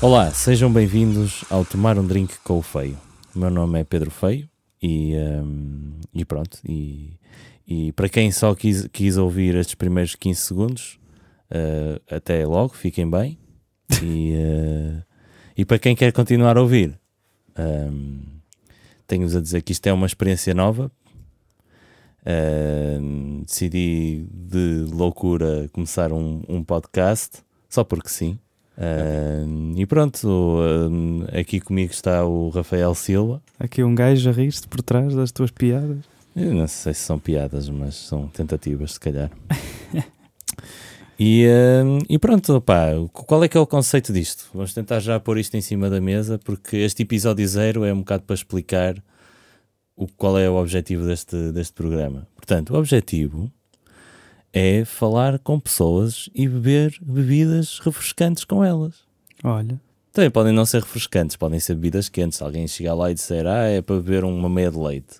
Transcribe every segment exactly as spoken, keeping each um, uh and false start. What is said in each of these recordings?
Olá, sejam bem-vindos ao Tomar um Drink com o Feio. O meu nome é Pedro Feio e, um, e pronto. E, e para quem só quis, quis ouvir estes primeiros quinze segundos, uh, até logo, fiquem bem. E, uh, e para quem quer continuar a ouvir, um, tenho-vos a dizer que isto é uma experiência nova. Uh, decidi de loucura começar um, um podcast, só porque sim. Uh, e pronto, uh, aqui comigo está o Rafael Silva. Aqui um gajo a rir-se por trás das tuas piadas. Eu não sei se são piadas, mas são tentativas, se calhar. e, uh, e pronto, opá, qual é que é o conceito disto? Vamos tentar já pôr isto em cima da mesa, porque este episódio zero é um bocado para explicar o, qual é o objetivo deste, deste programa. Portanto, o objetivo é falar com pessoas e beber bebidas refrescantes com elas. Olha. Também podem não ser refrescantes, podem ser bebidas quentes. Se alguém chegar lá e disser, ah, é para beber uma meia de leite.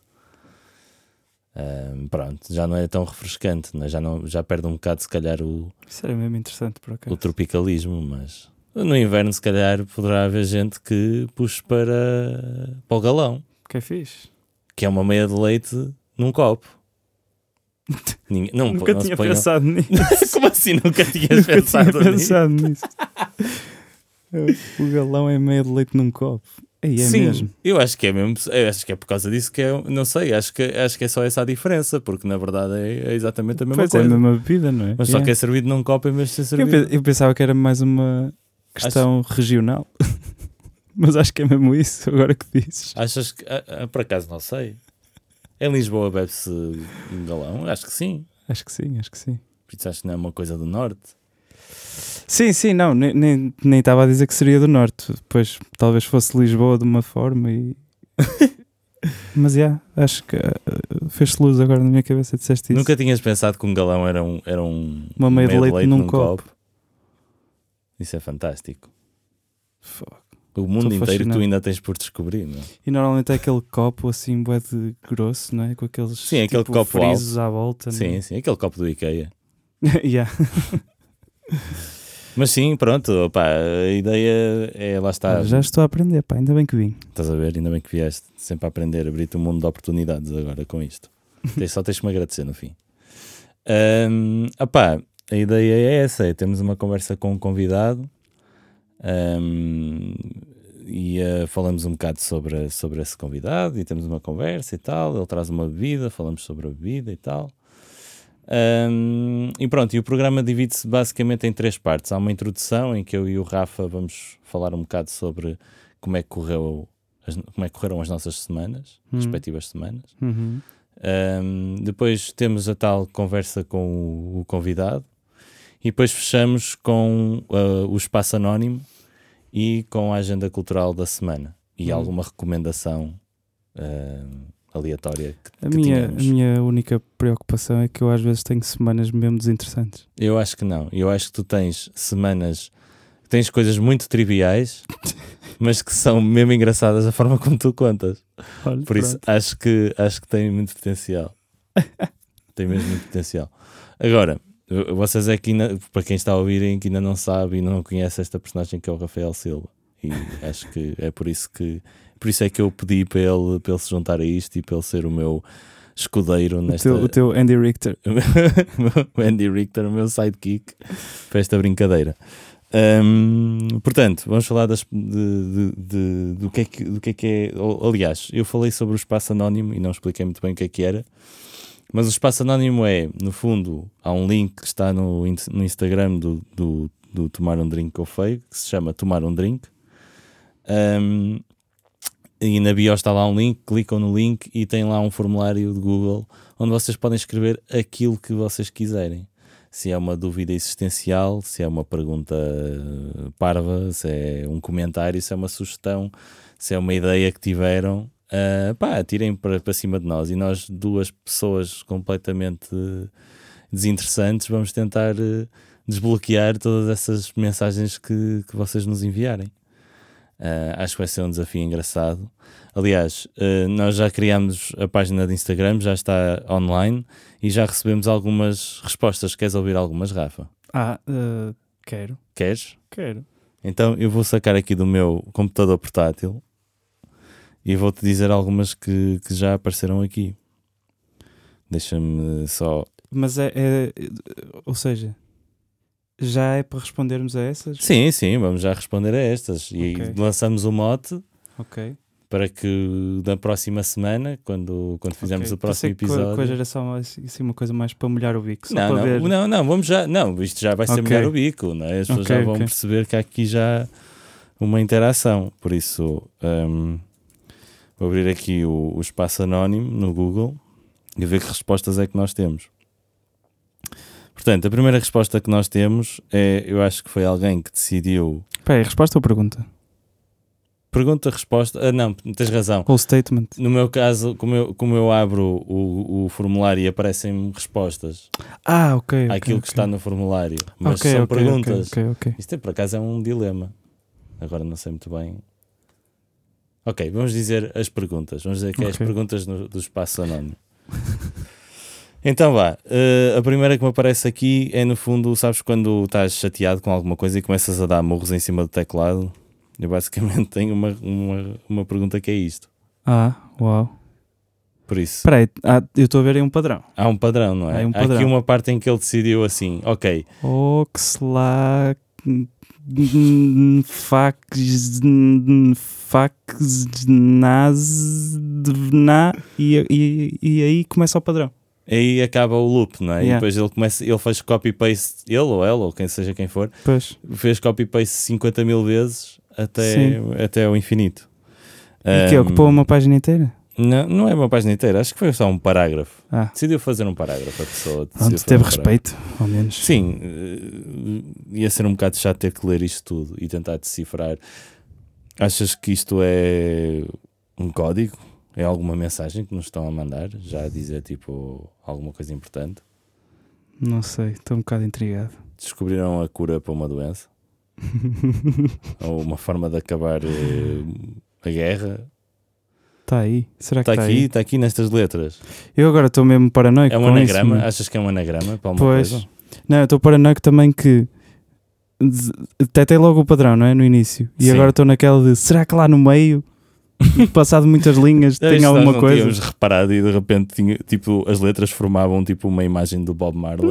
Um, pronto, já não é tão refrescante, né? já, não, já perde um bocado, se calhar, o, Isso era mesmo interessante, por acaso. o tropicalismo. Mas no inverno, se calhar, poderá haver gente que puxe para, para o galão. Que é fixe. Que é uma meia de leite num copo. Ninguém, não, nunca não tinha ponham... pensado nisso. Como assim nunca tinhas nunca pensado, tinha pensado nisso? O galão é meia de leite num copo. Aí é Sim, mesmo. Eu acho que é mesmo, eu acho que é por causa disso que é, não sei, acho que, acho que é só essa a diferença, porque na verdade é, é exatamente a mesma pois coisa. É a mesma bebida, não é? Mas é. só que é servido num copo em vez de ser Eu, servido. pe- eu pensava que era mais uma questão acho... regional. Mas acho que é mesmo isso, agora que dizes. Achas que, ah, ah, por acaso não sei. Em Lisboa bebe-se um galão? Acho que sim. Acho que sim, acho que sim. Por isso acho que não é uma coisa do norte. Sim, sim, não, nem, nem, nem estava a dizer que seria do norte. Depois talvez fosse Lisboa de uma forma e... Mas já, yeah, acho que uh, fez-se luz agora na minha cabeça, disseste isso. Nunca tinhas pensado que um galão era um, era um uma meia de leite, leite num, num copo. copo? Isso é fantástico. Fuck. O mundo Tô inteiro fascinado. Tu ainda tens por descobrir, não é? E normalmente é aquele copo assim bué de grosso, não é? Com aqueles sim, tipo, aquele copo frisos alto. à volta. Sim, não? sim, aquele copo do IKEA. yeah. Mas sim, pronto, opá, a ideia é, lá está. Já estou a aprender, pá, ainda bem que vim. Estás a ver, ainda bem que vieste, sempre a aprender, abrir-te um mundo de oportunidades agora com isto. Só tens de me agradecer no fim. Um, opá, a ideia é essa, é termos uma conversa com um convidado um, e uh, falamos um bocado sobre, sobre esse convidado e temos uma conversa e tal, ele traz uma bebida, falamos sobre a bebida e tal. Um, e pronto, e o programa divide-se basicamente em três partes. Há uma introdução em que eu e o Rafa vamos falar um bocado sobre como é que correu as, como é que correram as nossas semanas, uhum. respectivas semanas. Uhum. Um, depois temos a tal conversa com o, o convidado e depois fechamos com uh, o espaço anónimo e com a agenda cultural da semana e uhum. alguma recomendação uh, aleatória que, a, que minha, a tínhamos. minha única preocupação é que eu às vezes tenho semanas mesmo desinteressantes. Eu acho que não. Eu acho que tu tens semanas, tens coisas muito triviais, mas que são mesmo engraçadas a forma como tu contas. Olha, por isso pronto. acho que, acho que tem muito potencial. Tem mesmo muito potencial. Agora, vocês é que ainda, para quem está a ouvirem, que ainda não sabe e não conhece esta personagem que é o Rafael Silva. E acho que é por isso que Por isso é que eu pedi para ele, para ele se juntar a isto e para ele ser o meu escudeiro o nesta... Teu, o teu Andy Richter. o Andy Richter, o meu sidekick para esta brincadeira. Um, portanto, vamos falar das, de, de, de, do, que é que, do que é que é... Aliás, eu falei sobre o espaço anónimo e não expliquei muito bem o que é que era. Mas o espaço anónimo é, no fundo, há um link que está no, no Instagram do, do, do Tomar um Drink com o Feio, que se chama Tomar um Drink. Um, e na bio está lá um link, clicam no link e tem lá um formulário de Google onde vocês podem escrever aquilo que vocês quiserem. Se é uma dúvida existencial, se é uma pergunta parva, se é um comentário, se é uma sugestão, se é uma ideia que tiveram, uh, pá, tirem para, para cima de nós. E nós, duas pessoas completamente desinteressantes, vamos tentar uh, desbloquear todas essas mensagens que, que vocês nos enviarem. Uh, acho que vai ser um desafio engraçado. Aliás, uh, nós já criámos a página de Instagram, já está online e já recebemos algumas respostas. Queres ouvir algumas, Rafa? Ah, uh, quero. Queres? Quero. Então eu vou sacar aqui do meu computador portátil e vou-te dizer algumas que, que já apareceram aqui. Deixa-me só... Mas é, é... Ou seja, já é para respondermos a essas? Sim, sim, vamos já responder a estas. E Ok. lançamos o mote Ok. para que na próxima semana, quando, quando fizermos Ok. o próximo Pensei que episódio... coisa era só assim, uma coisa mais para molhar o bico. Só Não, para não, ver. não, não, vamos já... Não, isto já vai ser Ok. melhor o bico, não é? As pessoas Ok, já vão ok. perceber que há aqui já uma interação. Por isso, hum, vou abrir aqui o, o espaço anónimo no Google e ver que respostas é que nós temos. Portanto, a primeira resposta que nós temos é, eu acho que foi alguém que decidiu... Espera aí, resposta ou pergunta? Pergunta, resposta... Ah, não, tens razão. Ou statement? No meu caso, como eu, como eu abro o, o formulário e aparecem-me respostas Ah, ok. okay àquilo que okay. está no formulário, mas Ok, são ok, perguntas. ok, ok, ok. Isto é, por acaso é um dilema. Agora não sei muito bem. Ok, vamos dizer as perguntas. Vamos dizer que é as Ok. perguntas no- do espaço anónimo. Então vá, eh, a primeira que me aparece aqui é no fundo, sabes quando estás chateado com alguma coisa e começas a dar murros em cima do teclado? Eu basicamente tenho uma, uma, uma pergunta que é isto. Ah, uau. Por isso, Espera aí, ah, eu estou a ver aí um padrão. há um padrão, não é? Há um Há aqui padrão. uma parte em que ele decidiu assim, ok, Oxlack... Fax... Faxnazna... E, e, e aí começa o padrão. aí acaba o loop, não é? E Yeah. depois ele começa, ele faz copy-paste, ele ou ela, ou quem seja quem for, Pois. fez copy-paste cinquenta mil vezes até, Sim. até ao infinito. E que Ahm, ocupou uma página inteira? Não, não é uma página inteira, acho que foi só um parágrafo. Ah, Decidiu fazer um parágrafo a pessoa. decidiu pronto, fazer teve um parágrafo. respeito, ao menos. Sim, eh, ia ser um bocado chato ter que ler isto tudo e tentar decifrar. Achas que isto é um código? É alguma mensagem que nos estão a mandar? Já a dizer tipo alguma coisa importante? Não sei, estou um bocado intrigado. Descobriram a cura para uma doença? Ou uma forma de acabar eh, a guerra? Está aí? Será que Está está aqui, aí? está aqui nestas letras. Eu agora estou mesmo paranoico É um com isso, anagrama? meu. Achas que é um anagrama para alguma Pois. coisa? Não, eu estou paranoico também que detectei logo o padrão, não é? No início. E Sim. agora estou naquela de será que lá no meio, passado muitas linhas, É, tem isto alguma nós não coisa? tínhamos reparado e de repente tinha, tipo, as letras formavam tipo uma imagem do Bob Marley.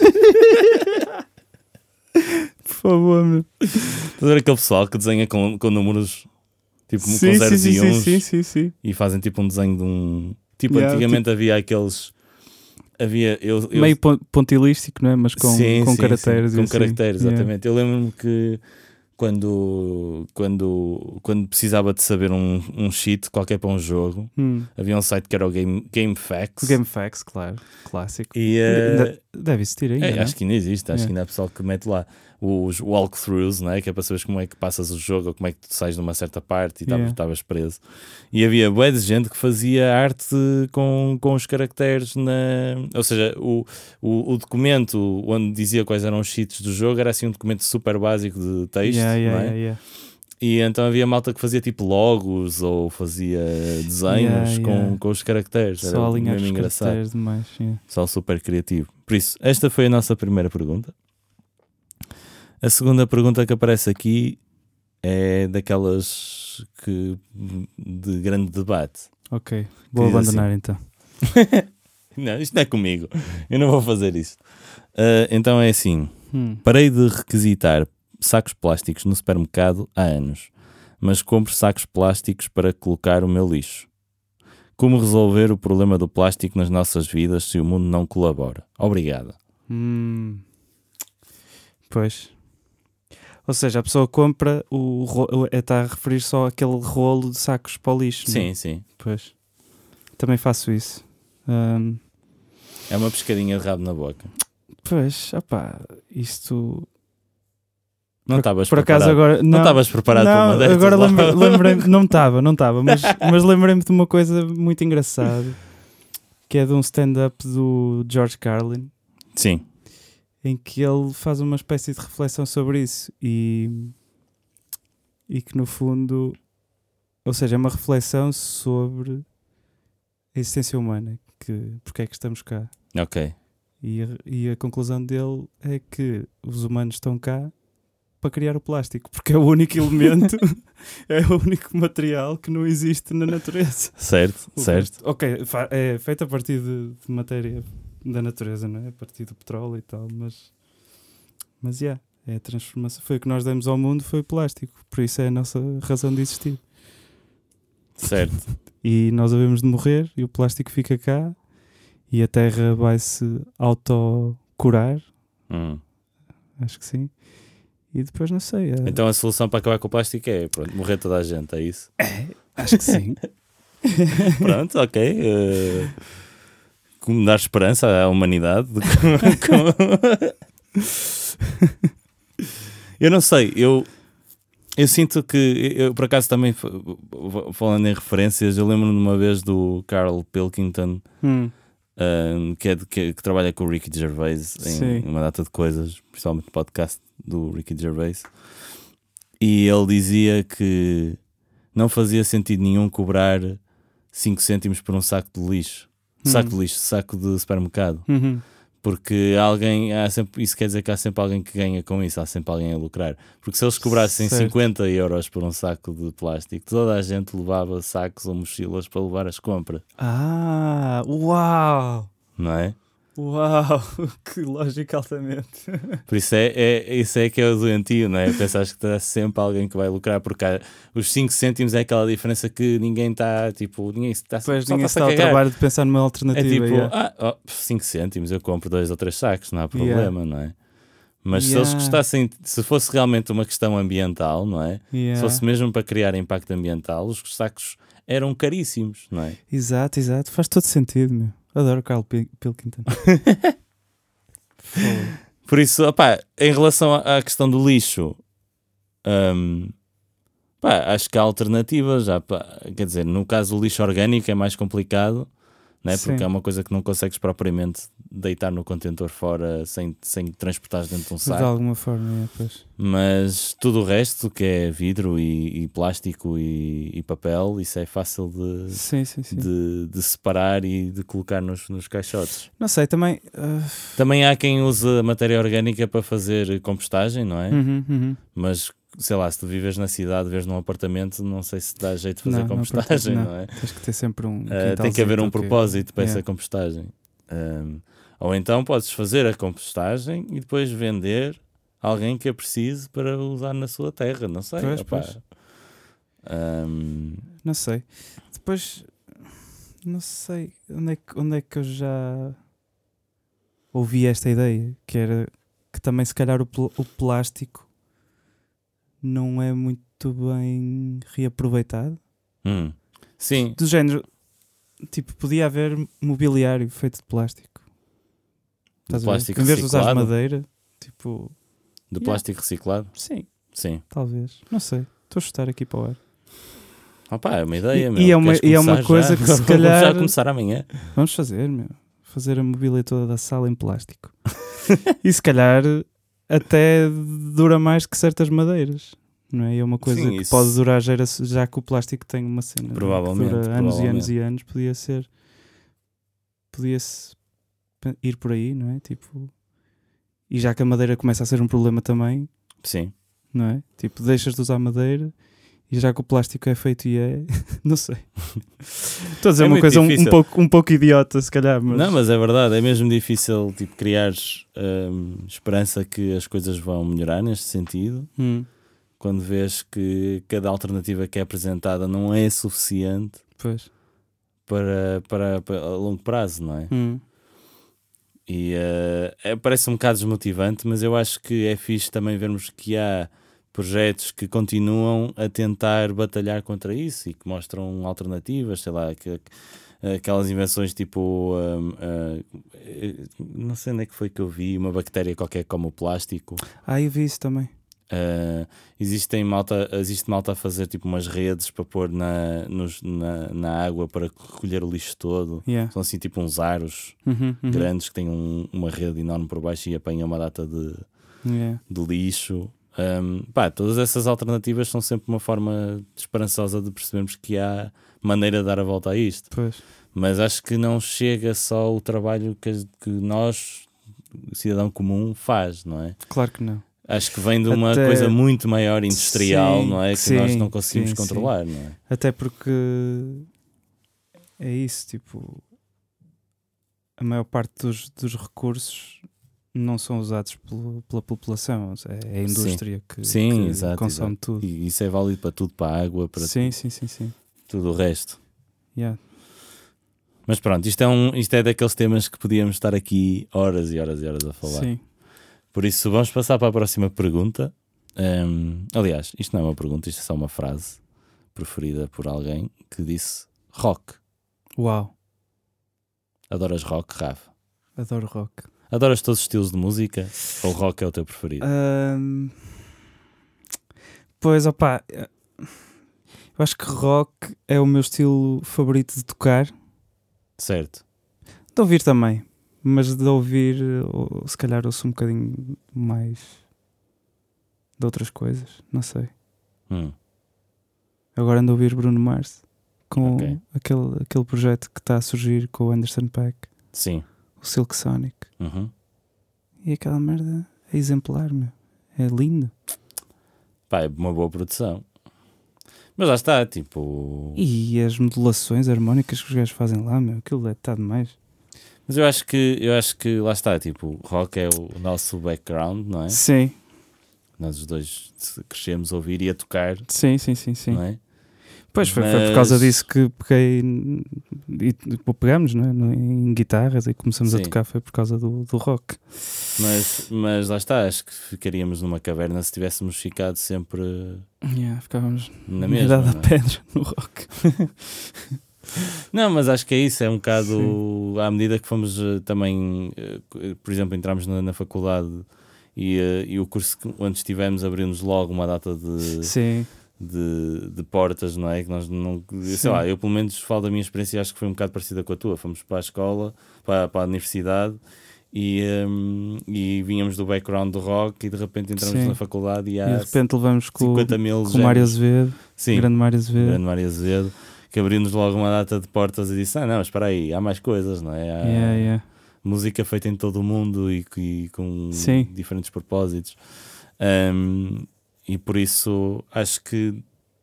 Por favor, meu. Estás a ver aquele pessoal que desenha com, com números tipo com Sim, sim, zeros sim, e sim, uns sim, sim, sim. e fazem tipo um desenho de um. Tipo, Yeah, antigamente havia aqueles. Havia. Eu, eu, Meio pon- pontilístico, não é? Mas com, sim, com sim, caracteres. sim, e com assim. caracteres, Yeah. exatamente. Eu lembro-me que quando, quando, quando precisava de saber um, um cheat qualquer para um jogo, Hum. havia um site que era o Game, GameFAQs. O GameFAQs, claro. Clássico. E, eh, Ainda- Deve existir ainda, é, não é? acho que ainda existe, acho Yeah. que ainda há pessoal que mete lá os walkthroughs, não é? Que é para saberes como é que passas o jogo ou como é que tu sais de uma certa parte e estavas Yeah. preso. E havia bué de gente que fazia arte com, com os caracteres na... Ou seja, o, o, o documento onde dizia quais eram os cheats do jogo era assim um documento super básico de texto, Yeah, yeah, não é? yeah, yeah. E então havia malta que fazia tipo logos ou fazia desenhos Yeah, com, yeah. com os caracteres. Só Era alinhar mesmo os engraçado. caracteres demais. Yeah. Só super criativo. Por isso, esta foi a nossa primeira pergunta. A segunda pergunta que aparece aqui é daquelas que, de grande debate. Ok, vou diz abandonar então. Não, isto não é comigo. Eu não vou fazer isto. Ah, então é assim. Hum. Parei de requisitar sacos plásticos no supermercado há anos, mas compro sacos plásticos para colocar o meu lixo. Como resolver o problema do plástico nas nossas vidas se o mundo não colabora? Obrigado. Hum. Pois. Ou seja, a pessoa compra o ro- está a referir só aquele rolo de sacos para o lixo. não é? Sim, sim. Pois. Também faço isso. Hum, É uma pescadinha de rabo na boca. pois, opá, isto. Não estavas Por acaso preparado. agora. Não estavas preparado para uma não, destas agora lá. lembre- lembrei-me, não estava, não estava, mas, mas lembrei-me de uma coisa muito engraçada que é de um stand-up do George Carlin, Sim. em que ele faz uma espécie de reflexão sobre isso e, e que no fundo, ou seja, é uma reflexão sobre a existência humana, que porque é que estamos cá. Ok. E a, e a conclusão dele é que os humanos estão cá para criar o plástico, porque é o único elemento, é o único material que não existe na natureza. Certo, O certo. resto- ok, fa- é feito a partir de, de matéria da natureza, não é? A partir do petróleo e tal, mas mas yeah, é a transformação. Foi o que nós demos ao mundo, foi o plástico, por isso é a nossa razão de existir. Certo. E nós havemos de morrer e o plástico fica cá e a Terra vai se autocurar, Hum. acho que sim. E depois não sei. é- Então a solução para acabar com o plástico é pronto, morrer toda a gente, é isso? Acho que sim. Pronto, ok. eh, como dar esperança à humanidade. de como- como- eu não sei, eu, eu sinto que, eu por acaso também, f- falando em referências, eu lembro-me de uma vez do Carl Pilkington, Hum, um, que, é de- que, que trabalha com o Ricky Gervais Sim. em uma data de coisas, principalmente no podcast do Ricky Gervais, e ele dizia que não fazia sentido nenhum cobrar cinco cêntimos por um saco de lixo, saco Hum. de lixo, saco de supermercado, uhum. porque alguém, há sempre, isso quer dizer que há sempre alguém que ganha com isso, há sempre alguém a lucrar, porque se eles cobrassem Certo. cinquenta euros por um saco de plástico, toda a gente levava sacos ou mochilas para levar as compras, Ah, uau! não é? Uau! Que lógica altamente. Por isso é, é, isso é que é o doentio, não é? Pensares que está sempre alguém que vai lucrar, porque há, os cinco cêntimos é aquela diferença que ninguém está, tipo, ninguém está Depois só ninguém está-se está a ao cagar. trabalho de pensar numa É alternativa. tipo, yeah. ah, cinco cêntimos, eu compro dois ou três sacos, não há Yeah. problema, não é? Mas se eles Yeah. gostassem, se fosse realmente uma questão ambiental, não é? Yeah. Se fosse mesmo para criar impacto ambiental, os sacos eram caríssimos, não é? Exato, exato. Faz todo sentido, meu. Adoro Carl Pil- Pilkington. Fogo. Por isso, opá, em relação à à questão do lixo, hum, pá, acho que há alternativas. Já, pá, quer dizer, no caso do lixo orgânico é mais complicado, né? Porque Sim. é uma coisa que não consegues propriamente deitar no contentor fora sem, sem transportar dentro de um De saco. alguma forma, é, pois. Mas tudo o resto, que é vidro e, e plástico e, e papel, isso é fácil de, Sim, sim, sim. de, de separar e de colocar nos, nos caixotes. Não sei, também. ah, Também há quem usa a matéria orgânica para fazer compostagem, não é? uhum, uhum. Mas, sei lá, se tu vives na cidade, vives num apartamento, não sei se dá jeito de fazer Não, não, compostagem, não. não é? Tens que ter sempre um. Ah, tem que haver um quintalzito, ok. propósito para essa Yeah. compostagem. Um, ou então podes fazer a compostagem e depois vender a alguém que a precise para usar na sua terra, não sei. Pois, opá. pois. Um, Não sei. Depois. Não sei. Onde é que, onde é que eu já ouvi esta ideia? Que era que também, se calhar, o, pl- o plástico não é muito bem reaproveitado. hum, sim, Do género. Tipo, podia haver mobiliário feito de plástico. de Estás a ver? plástico Em vez de usar reciclado. madeira, tipo, De Yeah. plástico reciclado, sim, sim. talvez. Não sei. Estou a chutar aqui para o ar. Opá, é uma ideia, E- meu. e é uma- Queres e é uma começar coisa já? que se Vamos calhar- já começar amanhã. Vamos fazer, meu. Fazer a mobília toda da sala em plástico. E se calhar até dura mais que certas madeiras. Não é? E é uma coisa Sim, que isso- pode durar gerações, já que o plástico tem uma cena, não é? Provavelmente, que dura anos e anos provavelmente. e anos. Podia ser. Podia-se pe- ir por aí, não é? Tipo. E já que a madeira começa a ser um problema também, Sim. não é? Tipo, deixas de usar madeira e já que o plástico é feito e é. Não sei. Estou a dizer É uma muito coisa um, um difícil. pouco, um pouco idiota, se calhar, mas. Não, mas é verdade, é mesmo difícil tipo, criares hum, esperança que as coisas vão melhorar neste sentido, Hum, quando vês que cada alternativa que é apresentada não é suficiente pois. para, para, para a longo prazo, não é? Hum, E eh, é, parece um bocado desmotivante, mas eu acho que é fixe também vermos que há projetos que continuam a tentar batalhar contra isso e que mostram alternativas, sei lá, que, aquelas invenções tipo hum, ah, não sei onde é que foi que eu vi, uma bactéria qualquer como o plástico. Ah, eu vi isso também. Uh, existem malta, existe malta a fazer tipo umas redes para pôr na, nos, na, na água para recolher o lixo todo. Yeah. São assim tipo uns aros Uhum, uhum. grandes que têm um- uma rede enorme por baixo e apanham uma data de, Yeah. de lixo. Um, pá, todas essas alternativas são sempre uma forma esperançosa de percebermos que há maneira de dar a volta a isto. Pois. Mas acho que não chega só o trabalho que, que nós, o cidadão comum, faz, não é? Claro que não. Acho que vem de uma Até... coisa muito maior, industrial, sim, não é? Que sim, nós não conseguimos sim, controlar, sim. não é? Até porque é isso, tipo, a maior parte dos, dos recursos não são usados pelo, pela população, é a indústria sim. que, sim, que exato, consome exato. tudo. E isso é válido para tudo, para a água, para sim, tudo, sim, sim, sim. tudo o resto. Yeah. Mas pronto, isto é, um, isto é daqueles temas que podíamos estar aqui horas e horas e horas a falar. Sim. Por isso vamos passar para a próxima pergunta. Um, aliás, isto não é uma pergunta, isto é só uma frase preferida por alguém que disse rock. Uau. Adoras rock, Rafa? Adoro rock. Adoras todos os estilos de música? Ou rock é o teu preferido? Um... Pois, opá, eu acho que rock é o meu estilo favorito de tocar. Certo. De ouvir também, mas de ouvir, ou, se calhar ouço um bocadinho mais de outras coisas, não sei. Hum. Agora ando a ouvir Bruno Mars com okay. aquele, aquele projeto que está a surgir com o Anderson .Paak. Sim. O Silk Sonic. Uhum. E aquela merda é exemplar, meu. É lindo. Pá, é uma boa produção. Mas lá está, tipo... E as modulações harmónicas que os gajos fazem lá, meu, aquilo está demais. Mas eu acho que, eu acho que lá está, tipo, rock é o nosso background, não é? Sim. Nós os dois crescemos a ouvir e a tocar. Sim, sim, sim, sim. Não é? Pois foi, Mas... foi por causa disso que peguei e pegamos, não é? Em guitarras e começamos sim. a tocar, foi por causa do, do rock. Mas, mas lá está, acho que ficaríamos numa caverna se tivéssemos ficado sempre yeah, ficávamos na mesma. Idade a pedra no rock. Não, mas acho que é isso, é um bocado sim. à medida que fomos também, por exemplo, entramos na, na faculdade e, e o curso onde estivemos abriu-nos logo uma data de... Sim. De, de portas, não é? Que nós não, sei lá, eu pelo menos falo da minha experiência, acho que foi um bocado parecida com a tua. Fomos para a escola, para, para a universidade e, um, e vínhamos do background do rock e de repente entramos sim. na faculdade e há e de repente levamos com, cinquenta mil com o Mário Azevedo, sim, grande Mário Azevedo, grande Mário Azevedo, que abriu-nos logo uma data de portas e disse: Ah, não, espera aí, há mais coisas, não é? Há yeah, yeah. música feita em todo o mundo e, e com sim. diferentes propósitos. Um, E por isso acho que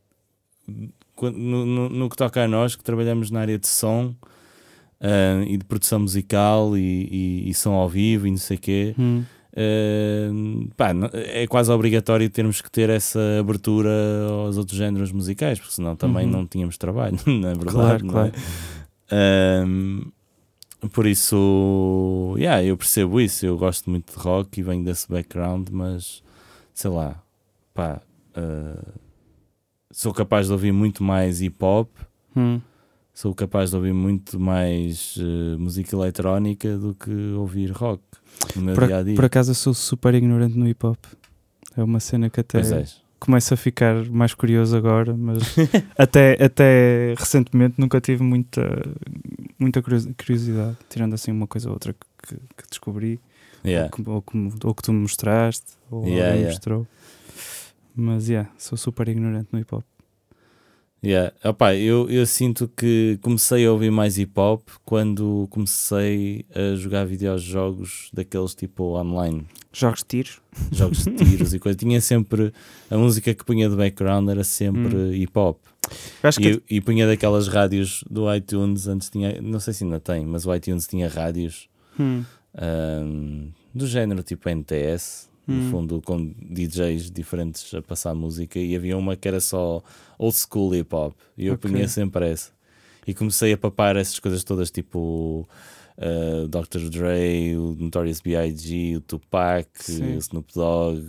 no, no, no que toca a nós que trabalhamos na área de som uh, e de produção musical e, e, e som ao vivo e não sei o quê, hum. uh, pá, é quase obrigatório termos que ter essa abertura aos outros géneros musicais, porque senão também uhum. não tínhamos trabalho, na verdade. Claro, não claro. É? Um, por isso, yeah, eu percebo isso, eu gosto muito de rock e venho desse background, mas sei lá. Pá, uh, sou capaz de ouvir muito mais hip hop, hum. sou capaz de ouvir muito mais uh, música eletrónica do que ouvir rock no meu por, dia a dia. Por acaso eu sou super ignorante no hip hop, é uma cena que até começo a ficar mais curioso agora, mas até, até recentemente nunca tive muita, muita curiosidade, tirando assim uma coisa ou outra que, que descobri, yeah. ou, que, ou, que, ou que tu me mostraste, ou yeah, alguém yeah. mostrou. Mas, yeah, sou super ignorante no hip-hop. Yeah. Opa, eu, eu sinto que comecei a ouvir mais hip-hop quando comecei a jogar videojogos daqueles tipo online. Jogos de tiros? Jogos de tiros e coisas. Tinha sempre... A música que punha de background era sempre hum. hip-hop. E, que... e punha daquelas rádios do iTunes. Antes tinha... Não sei se ainda tem, mas o iTunes tinha rádios hum. um, do género tipo N T S. No hum. fundo, com D Js diferentes a passar música, e havia uma que era só old school hip hop, e eu okay. punha sempre essa. E comecei a papar essas coisas todas, tipo uh, doutor Dre, o Notorious B I G, o Tupac, sim. o Snoop Dogg,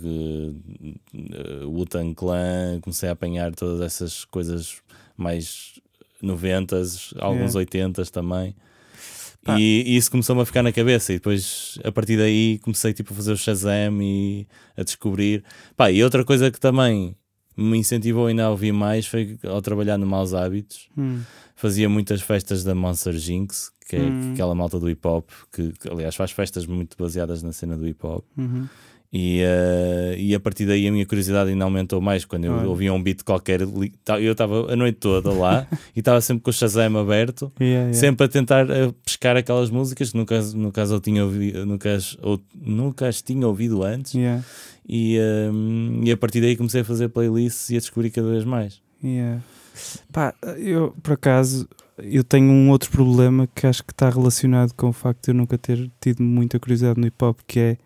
uh, o Wu-Tang Clan. Comecei a apanhar todas essas coisas mais noventas, alguns yeah. oitentas também. Ah. E, e isso começou-me a ficar na cabeça, e depois a partir daí comecei tipo, a fazer o Shazam e a descobrir. Pá, e outra coisa que também me incentivou ainda a ouvir mais foi ao trabalhar no Maus Hábitos. Hum. Fazia muitas festas da Monster Jinx, que é hum. aquela malta do hip hop, que, que aliás faz festas muito baseadas na cena do hip hop. Uhum. E, uh, e a partir daí a minha curiosidade ainda aumentou mais. Quando eu Olha. ouvia um beat qualquer, li- ta- eu estava a noite toda lá e estava sempre com o Shazam aberto, Yeah, yeah. sempre a tentar uh, pescar aquelas músicas que no caso, no caso eu tinha ouvido, nunca, as, ou, nunca as tinha ouvido antes. Yeah, E, um, e a partir daí comecei a fazer playlists e a descobrir cada vez mais. yeah. Pá, eu por acaso eu tenho um outro problema que acho que está relacionado com o facto de eu nunca ter tido muita curiosidade no hip hop, que é,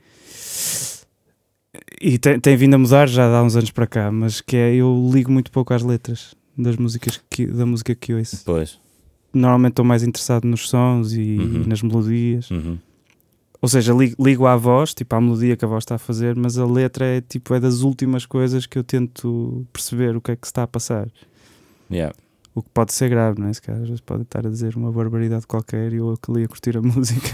e tem, tem vindo a mudar já há uns anos para cá, mas que é, eu ligo muito pouco às letras das músicas que, da música que ouço. Pois. Normalmente estou mais interessado nos sons e, Uhum. e nas melodias. Uhum. Ou seja, ligo, ligo à voz, tipo à melodia que a voz está a fazer, mas a letra é tipo é das últimas coisas que eu tento perceber o que é que se está a passar. Yeah. O que pode ser grave, não é? Se calhar às vezes pode estar a dizer uma barbaridade qualquer e eu ali a curtir a música.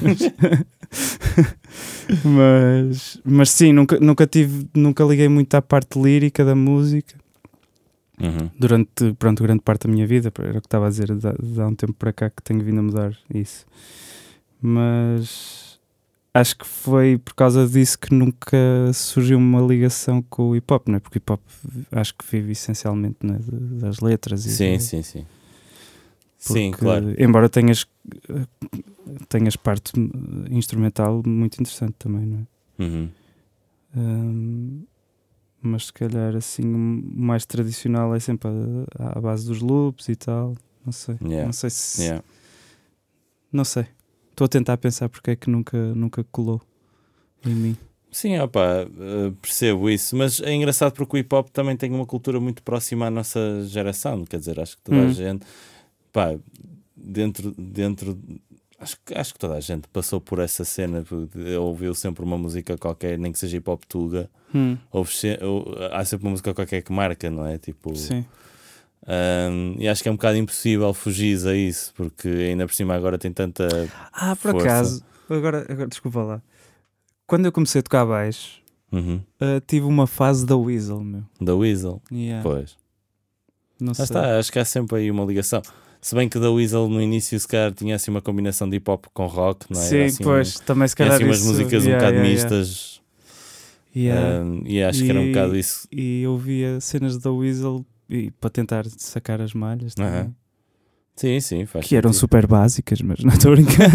mas, mas sim, nunca, nunca tive, nunca liguei muito à parte lírica da música Uhum. durante, pronto, grande parte da minha vida. Era o que estava a dizer de, de há um tempo para cá que tenho vindo a mudar isso. Mas acho que foi por causa disso que nunca surgiu uma ligação com o hip hop, não é? Porque o hip hop acho que vive essencialmente, não é? De- das letras. E Sim, de- sim, sim. porque, Sim, claro. Embora tenhas, tenhas parte instrumental muito interessante também, não é? Uhum. Hum, mas se calhar assim o mais tradicional é sempre a- à base dos loops e tal. Não sei. Yeah. Não sei se. Yeah. Não sei. Estou a tentar pensar porque é que nunca, nunca colou em mim. Sim, opa, uh, percebo isso, mas é engraçado porque o hip hop também tem uma cultura muito próxima à nossa geração, quer dizer, acho que toda a Hum. gente, pá, dentro, dentro, acho que, acho que toda a gente passou por essa cena, de- ouviu sempre uma música qualquer, nem que seja hip hop tuga, Hum. ouve se- ou- há sempre uma música qualquer que marca, não é? Tipo, Sim. um, e acho que é um bocado impossível fugir a isso, porque ainda por cima agora tem tanta. Ah, por Força. acaso, agora, agora desculpa lá. Quando eu comecei a tocar baixo, Uhum. uh, tive uma fase da Weasel, meu. Da Weasel, Yeah. pois. Não Lá sei. está, acho que há sempre aí uma ligação. Se bem que da Weasel no início se calhar tinha assim uma combinação de hip hop com rock, não é? Sim, Era assim, pois, também se tinha calhar assim umas isso- músicas um yeah, bocado yeah, yeah. mistas. Yeah. um, e acho que era um E- bocado isso. E eu via cenas da Weasel e, para tentar sacar as malhas também. Aham. Sim, sim, faz Que eram sentido. super básicas, mas não estou a brincar.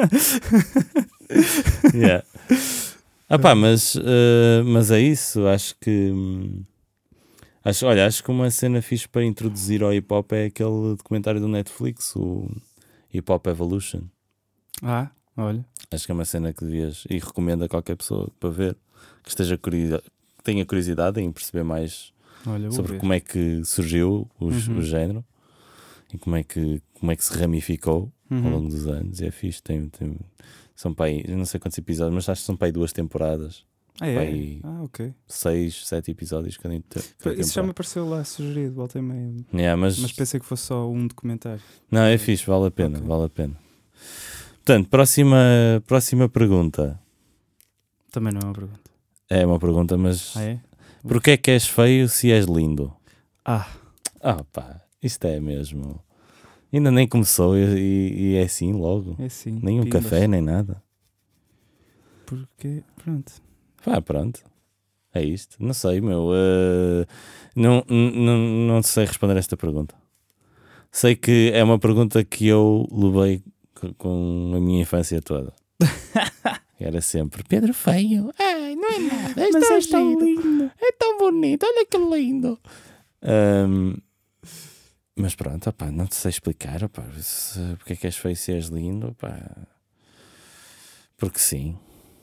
Yeah. Ah pá, mas, eh, mas é isso, acho que hum, acho, olha, acho que uma cena fixe para introduzir ao hip hop é aquele documentário do Netflix, o Hip Hop Evolution. Ah, olha. Acho que é uma cena que devias e recomendo a qualquer pessoa para ver, que esteja curiosa, que tenha curiosidade em perceber mais Olha, vou sobre ver. como é que surgiu o, Uhum. o género e como é que, como é que se ramificou ao Uhum. longo dos anos. E é fixe, tem, tem, são para aí, eu não sei quantos episódios, mas acho que são para aí duas temporadas, Ah, é? Vai- Ah, ok. seis, sete episódios cada, cada Isso já me temporada. apareceu lá sugerido, volta e meia. Yeah, mas, Mas pensei que fosse só um documentário. não, é fixe, vale a pena, Ok. vale a pena. Portanto, próxima, próxima pergunta. Também não é uma pergunta. É uma pergunta, mas Ah, é? porquê é que és feio se és lindo? Ah, Ah pá, isto é mesmo. Ainda nem começou e, e- e é assim logo. é sim. Nem um pimbas. café, nem nada. Porque, pronto. Pá, pronto. É isto. Não sei, meu. eh, não, n- n- não sei responder esta pergunta. Sei que é uma pergunta que eu levei c- com a minha infância toda. Era sempre Pedro feio. Ai, não é nada. É Mas tão és tão giro. lindo. É tão bonito. Olha que lindo. Ahm, mas pronto, opá, não te sei explicar. Opá, se, porque é que és feio se és lindo? Opá, porque sim.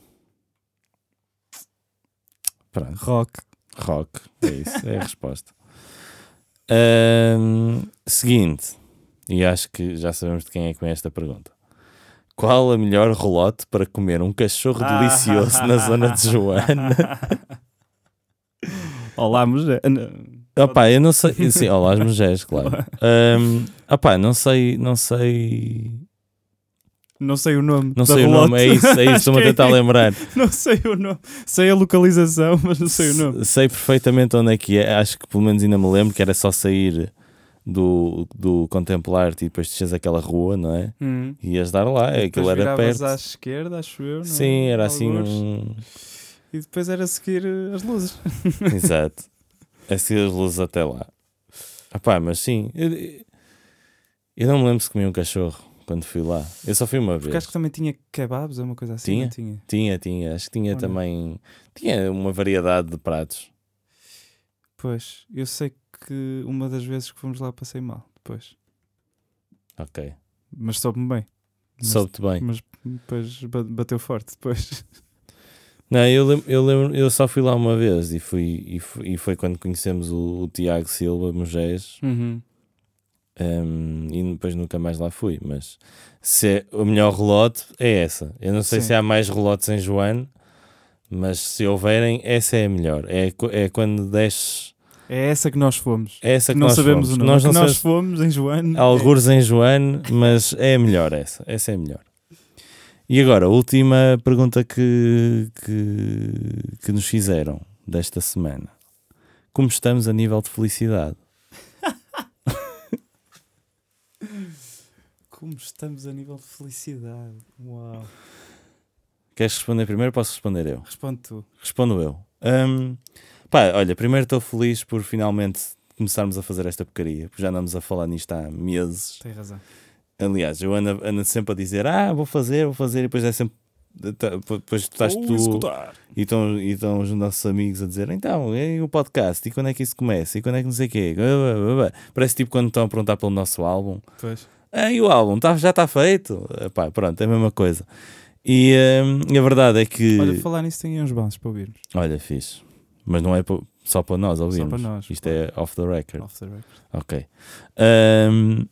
Pronto. Rock. Rock, é isso, é a resposta. Ahm, seguinte, e acho que já sabemos de quem é que vem esta pergunta. Qual a melhor rolote para comer um cachorro delicioso na zona de Joana? Olá, mulher. Opá, eu não sei. Sim, olá, as mulheres, claro. Um, opá, não sei, não sei. Não sei o nome. Não da sei o rolote. nome, é isso, é isso, estou-me a Acho que tentar é- lembrar. Não sei o nome. Sei a localização, mas não sei o nome. Sei perfeitamente onde é que é. Acho que pelo menos ainda me lembro que era só sair do, do Contemplar e depois desces aquela rua, não é? Hum. E ias dar lá, aquilo Depois era viravas perto. à esquerda, acho eu. Não é? Sim, era assim Algures. um. E depois era seguir as luzes. Exato. É seguir as luzes até lá. Ah pá, mas sim. Eu, eu não me lembro se comi um cachorro quando fui lá. Eu só fui uma Porque vez. acho que também tinha kebabs ou uma coisa assim. Tinha? Não tinha? Tinha, tinha. Acho que tinha Ou não? também. Tinha uma variedade de pratos. Pois, eu sei que uma das vezes que fomos lá passei mal. Depois. Ok. Mas soube-me bem. Mas, Soube-te bem. mas depois ba- bateu forte. Depois. Não, eu lembro, eu lembro, eu só fui lá uma vez e, fui, e, fui, e foi quando conhecemos o, o Tiago Silva Mugés. Uhum. Um, e depois nunca mais lá fui. Mas se é, o melhor relote é essa. Eu não sei Sim. se há mais relotes em Joane, mas se houverem, essa é a melhor. É, co- é quando desces. É essa que nós fomos. É essa que não nós sabemos fomos. o nome. Nós A não que nós sabemos- fomos em Joane. Algures em Joane, mas é a melhor essa. Essa é a melhor. E agora, a última pergunta que, que, que nos fizeram desta semana. Como estamos a nível de felicidade? Como estamos a nível de felicidade? Uau. Queres responder primeiro ou posso responder eu? Responde tu. Respondo eu. Hum, pá, olha, primeiro estou feliz por finalmente começarmos a fazer esta porcaria, porque já andamos a falar nisto há meses. Tens razão. Aliás, eu ando, ando sempre a dizer, ah, vou fazer, vou fazer, e depois é sempre. Depois tu estás Vou tu escutar. e estão, e estão os nossos amigos a dizer, então, e o podcast? E quando é que isso começa? E quando é que não sei o quê? Parece tipo quando estão a perguntar pelo nosso álbum. Pois. Ah, e o álbum? Tá, já está feito? Epá, pronto, é a mesma coisa. E, hum, e a verdade é que. Olha, por falar nisso, tem aí uns bons para ouvirmos. Olha, fixe. Mas não é po- só para nós ouvirmos. para nós, Isto claro. é off the record. Off the record. Ok. Ahm,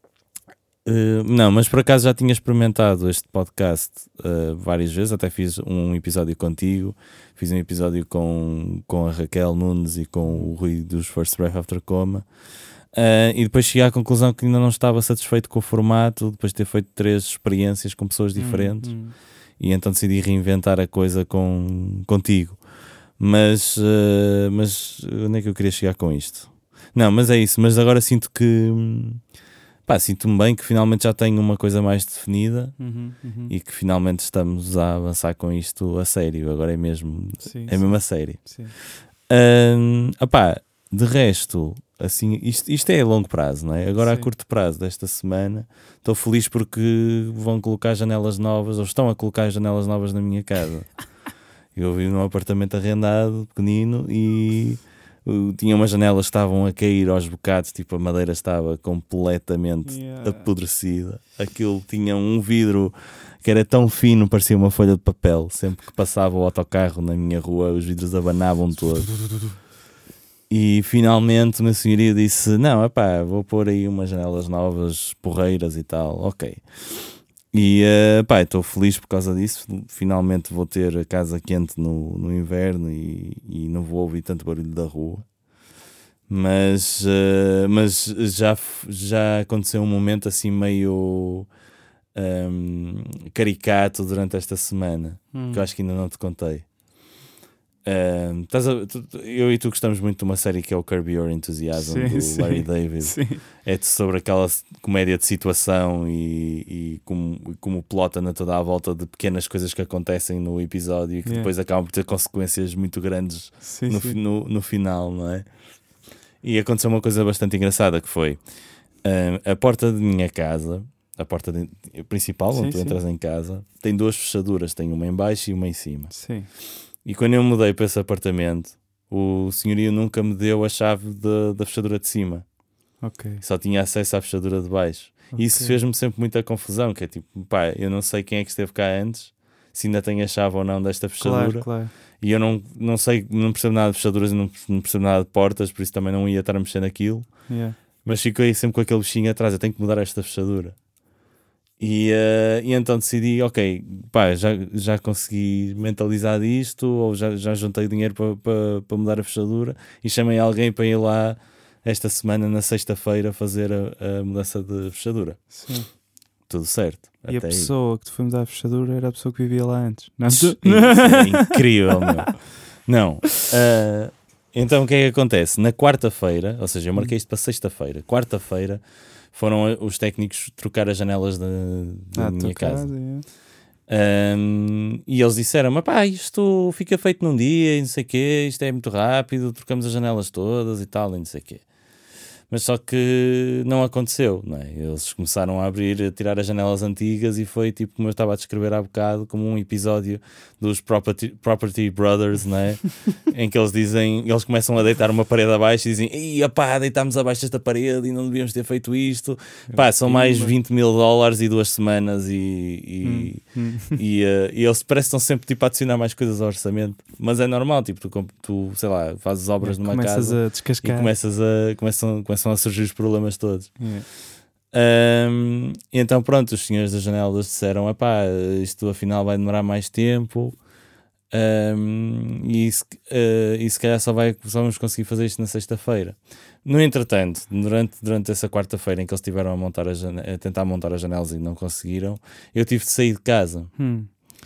eh, não, mas por acaso já tinha experimentado este podcast eh, várias vezes. Até fiz um episódio contigo. Fiz um episódio com, com a Raquel Nunes e com o Rui dos First Breath After Coma. Ah, e depois cheguei à conclusão que ainda não estava satisfeito com o formato, depois de ter feito três experiências com pessoas diferentes. Hum, hum. E então decidi reinventar a coisa com, contigo. Mas, eh, mas onde é que eu queria chegar com isto? Não, mas é isso. Mas agora sinto que hum, pá, sinto-me bem que finalmente já tenho uma coisa mais definida Uhum, uhum. e que finalmente estamos a avançar com isto a sério. Agora é mesmo, Sim, é sim, mesmo a sério. sim. Hum, opá, de resto, assim, isto, isto é a longo prazo, não é? Agora a Sim. curto prazo desta semana estou feliz porque vão colocar janelas novas, ou estão a colocar janelas novas na minha casa. Eu vivo num apartamento arrendado, pequenino, e uh, tinha umas janelas que estavam a cair aos bocados, tipo a madeira estava completamente Yeah. apodrecida. Aquilo tinha um vidro que era tão fino, parecia uma folha de papel. Sempre que passava o autocarro na minha rua, os vidros abanavam todos. E finalmente uma senhoria disse, não, epá, vou pôr aí umas janelas novas, porreiras e tal, ok. E uh, pá, estou feliz por causa disso. Finalmente vou ter a casa quente no, no inverno e, e não vou ouvir tanto barulho da rua. Mas, uh, mas já, já aconteceu um momento assim meio um, caricato durante esta semana, Hum. que eu acho que ainda não te contei. Um, estás a- tu- tu- eu e tu gostamos muito de uma série que é o Curb Your Enthusiasm, Sim, do sim. Larry David. Sim. É sobre aquela s- comédia de situação e, e como, e como o plot anda toda à volta de pequenas coisas que acontecem no episódio e que Yeah. depois acabam por ter consequências muito grandes Sim, no, sim. fi- no, no final, não é? E aconteceu uma coisa bastante engraçada que foi hum, a porta de minha casa, a porta de- principal, onde Sim, tu sim. entras em casa, tem duas fechaduras, tem uma em baixo e uma em cima. Sim. E quando eu mudei para esse apartamento, o senhorio nunca me deu a chave da- da fechadura de cima. Ok. Só tinha acesso à fechadura de baixo. E isso Ok. fez-me sempre muita confusão, que é tipo, pá, eu não sei quem é que esteve cá antes, se ainda tem a chave ou não desta fechadura. Claro, claro. E eu não, não sei, não percebo nada de fechaduras e não, não percebo nada de portas, por isso também não ia estar a mexer naquilo. Yeah. Mas fiquei sempre com aquele bichinho atrás, eu tenho que mudar esta fechadura. E, eh, e então decidi, ok, pá, já, já consegui mentalizar disto, ou já, já juntei dinheiro para pa, pa mudar a fechadura, e chamei alguém para ir lá esta semana, na sexta-feira, fazer a, a mudança de fechadura. Sim. Tudo certo. E a até aí. pessoa que te foi mudar a fechadura era a pessoa que vivia lá antes. Não? Isso é incrível, meu. Não. ah, então o que é que acontece? Na quarta-feira, ou seja, eu marquei isto para sexta-feira. Quarta-feira foram os técnicos trocar as janelas da, da Ah, minha tua casa. yeah. Um, e eles disseram: mas pá, isto fica feito num dia e não sei o quê, isto é muito rápido, trocamos as janelas todas e tal, e não sei o quê. Mas só que não aconteceu, não é? Eles começaram a abrir, a tirar as janelas antigas e foi tipo como eu estava a descrever há bocado, como um episódio dos Property, Property Brothers, não é? Em que eles dizem, eles começam a deitar uma parede abaixo e dizem: "Ih, pá, deitámos abaixo desta parede e não devíamos ter feito isto." Pá, são mais vinte mil dólares e duas semanas e, e, Hum, hum. e, uh, e eles parecem que estão sempre tipo, a adicionar mais coisas ao orçamento. Mas é normal, tipo, tu, tu sei lá, fazes obras numa Começas casa a descascar. e começas a, começam, começam a surgir os problemas todos. Yeah. Um, e então pronto, os senhores das janelas disseram: epá, isto afinal vai demorar mais tempo, um, e, se, uh, e se calhar só, vai, só vamos conseguir fazer isto na sexta-feira. No entretanto, durante, durante essa quarta-feira em que eles estiveram a, montar a, jane- a tentar montar as janelas e não conseguiram, eu tive de sair de casa. Hum.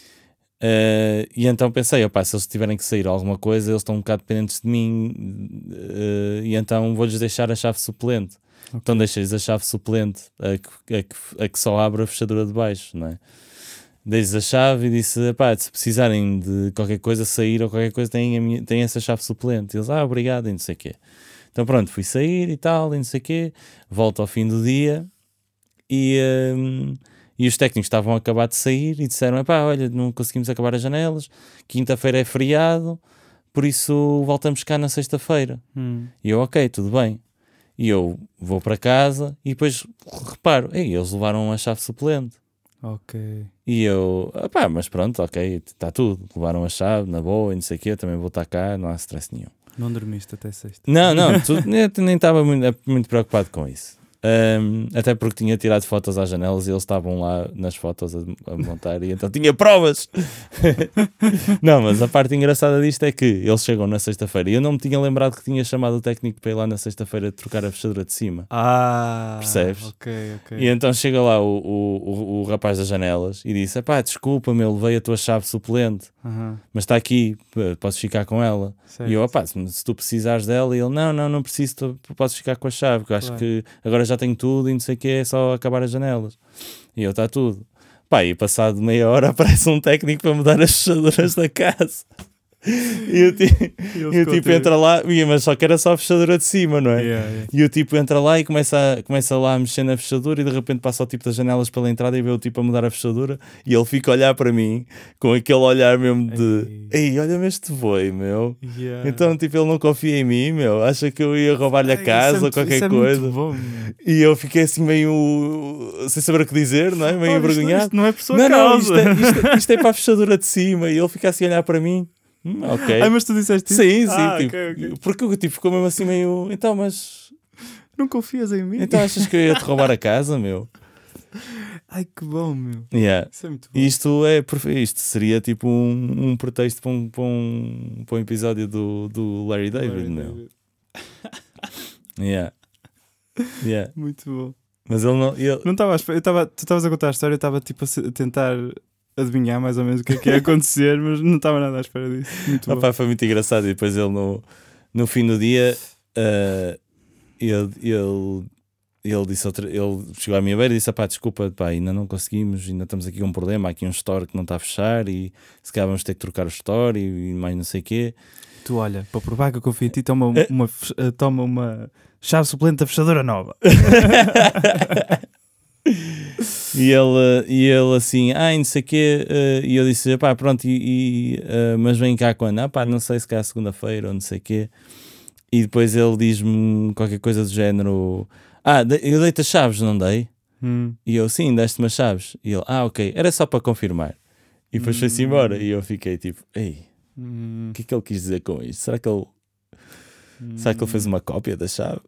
Uh, e então pensei: opá, se eles tiverem que sair alguma coisa, eles estão um bocado dependentes de mim, uh, e então vou-lhes deixar a chave suplente. Okay. Então deixei-lhes a chave suplente, a que, a, que, a que só abre a fechadura de baixo, não é? Dei-lhes a chave e disse: pá, se precisarem de qualquer coisa, sair ou qualquer coisa, têm, a minha, têm essa chave suplente. E eles: ah, obrigado, e não sei o quê. Então pronto, fui sair e tal, e não sei o quê. Volto ao fim do dia e... Um, E os técnicos estavam a acabar de sair e disseram: epá, olha, não conseguimos acabar as janelas, quinta-feira é feriado, por isso voltamos cá na sexta-feira. Hum. E eu: ok, tudo bem. E eu vou para casa e depois reparo: ei, eles levaram a chave suplente. Ok. E eu: epá, mas pronto, ok, está tudo. Levaram a chave, na boa, e não sei o quê, eu também vou estar cá, não há stress nenhum. Não dormiste até sexta? Não, não, tu, eu nem estava muito, muito preocupado com isso. Um, até porque tinha tirado fotos às janelas e eles estavam lá nas fotos a, a montar e então tinha provas. Não, mas a parte engraçada disto é que eles chegam na sexta-feira e eu não me tinha lembrado que tinha chamado o técnico para ir lá na sexta-feira trocar a fechadura de cima. Ah, percebes? Ok, ok. E então chega lá o, o, o, o rapaz das janelas e disse: pá, desculpa, meu, levei a tua chave suplente, Uhum. mas está aqui, podes ficar com ela. Certo. E eu: opá, se, se tu precisares dela. E ele: não, não, não preciso, tu podes ficar com a chave, porque eu acho Claro. que agora já tenho tudo e não sei o que, é só acabar as janelas. E eu: está tudo. Pá, e passado meia hora aparece um técnico para mudar as fechaduras da casa. E o, ti- e o tipo entra lá, mas só que era só a fechadura de cima, não é? Yeah, yeah. E o tipo entra lá e começa, a, começa lá a mexer na fechadura e de repente passa o tipo das janelas pela entrada e vê o tipo a mudar a fechadura e ele fica a olhar para mim com aquele olhar mesmo de: ei, ei olha-me este boi, meu. Yeah. Então tipo, ele não confia em mim, meu, acha que eu ia roubar-lhe a Ai, casa isso é ou muito- qualquer isso é coisa. muito bom, meu. E eu fiquei assim meio sem saber o que dizer, não é? Meio Oh, isto- envergonhado. Isto não é por sua Não, não, causa. isto é, isto, é- isto é para a fechadura de cima. E ele fica assim a olhar para mim. Hum, ok. Ai, mas tu disseste isso? Sim, sim. Ah, tipo, ok, ok. Porque o tipo ficou mesmo assim meio. Então, mas. Não confias em mim? Então achas que eu ia te roubar a casa, meu? Ai, que bom, meu. Yeah. Isso é muito bom. Isto, é, perfe- isto seria tipo um, um pretexto para um, para um, para um episódio do, do Larry David, Larry meu. David. Yeah. Yeah. Muito bom. Mas ele não. Ele... Não estava à espera. Eu estava- Tu estavas a contar a história, eu estava tipo a se- a tentar adivinhar mais ou menos o que é que ia acontecer, mas não estava nada à espera disso. Muito bom. Opa, foi muito engraçado. E depois ele no, no fim do dia uh, ele, ele, ele disse outra, ele chegou à minha beira e disse: pá, desculpa, pá, ainda não conseguimos, ainda estamos aqui com um problema, há aqui um store que não está a fechar e se calhar vamos ter que trocar o store e, e mais não sei o quê. Tu olha, para provar que eu confio em ti, toma uma, fech- eh, toma uma chave suplente da fechadura nova. E ele, e ele assim: ah, não sei o quê, uh, e eu disse: pá, pronto, e, e, uh, mas vem cá quando? Ah, pá, não sei, se calhar segunda-feira ou não sei o quê. E depois ele diz-me qualquer coisa do género: ah, de- eu dei-te as chaves, não dei? Hum. E eu: sim, deste-me as chaves. E ele: ah, ok, era só para confirmar. E depois foi-se embora. E eu fiquei tipo: ei, Hum. o que é que ele quis dizer com isto? Será que ele, será que ele fez uma cópia da chave?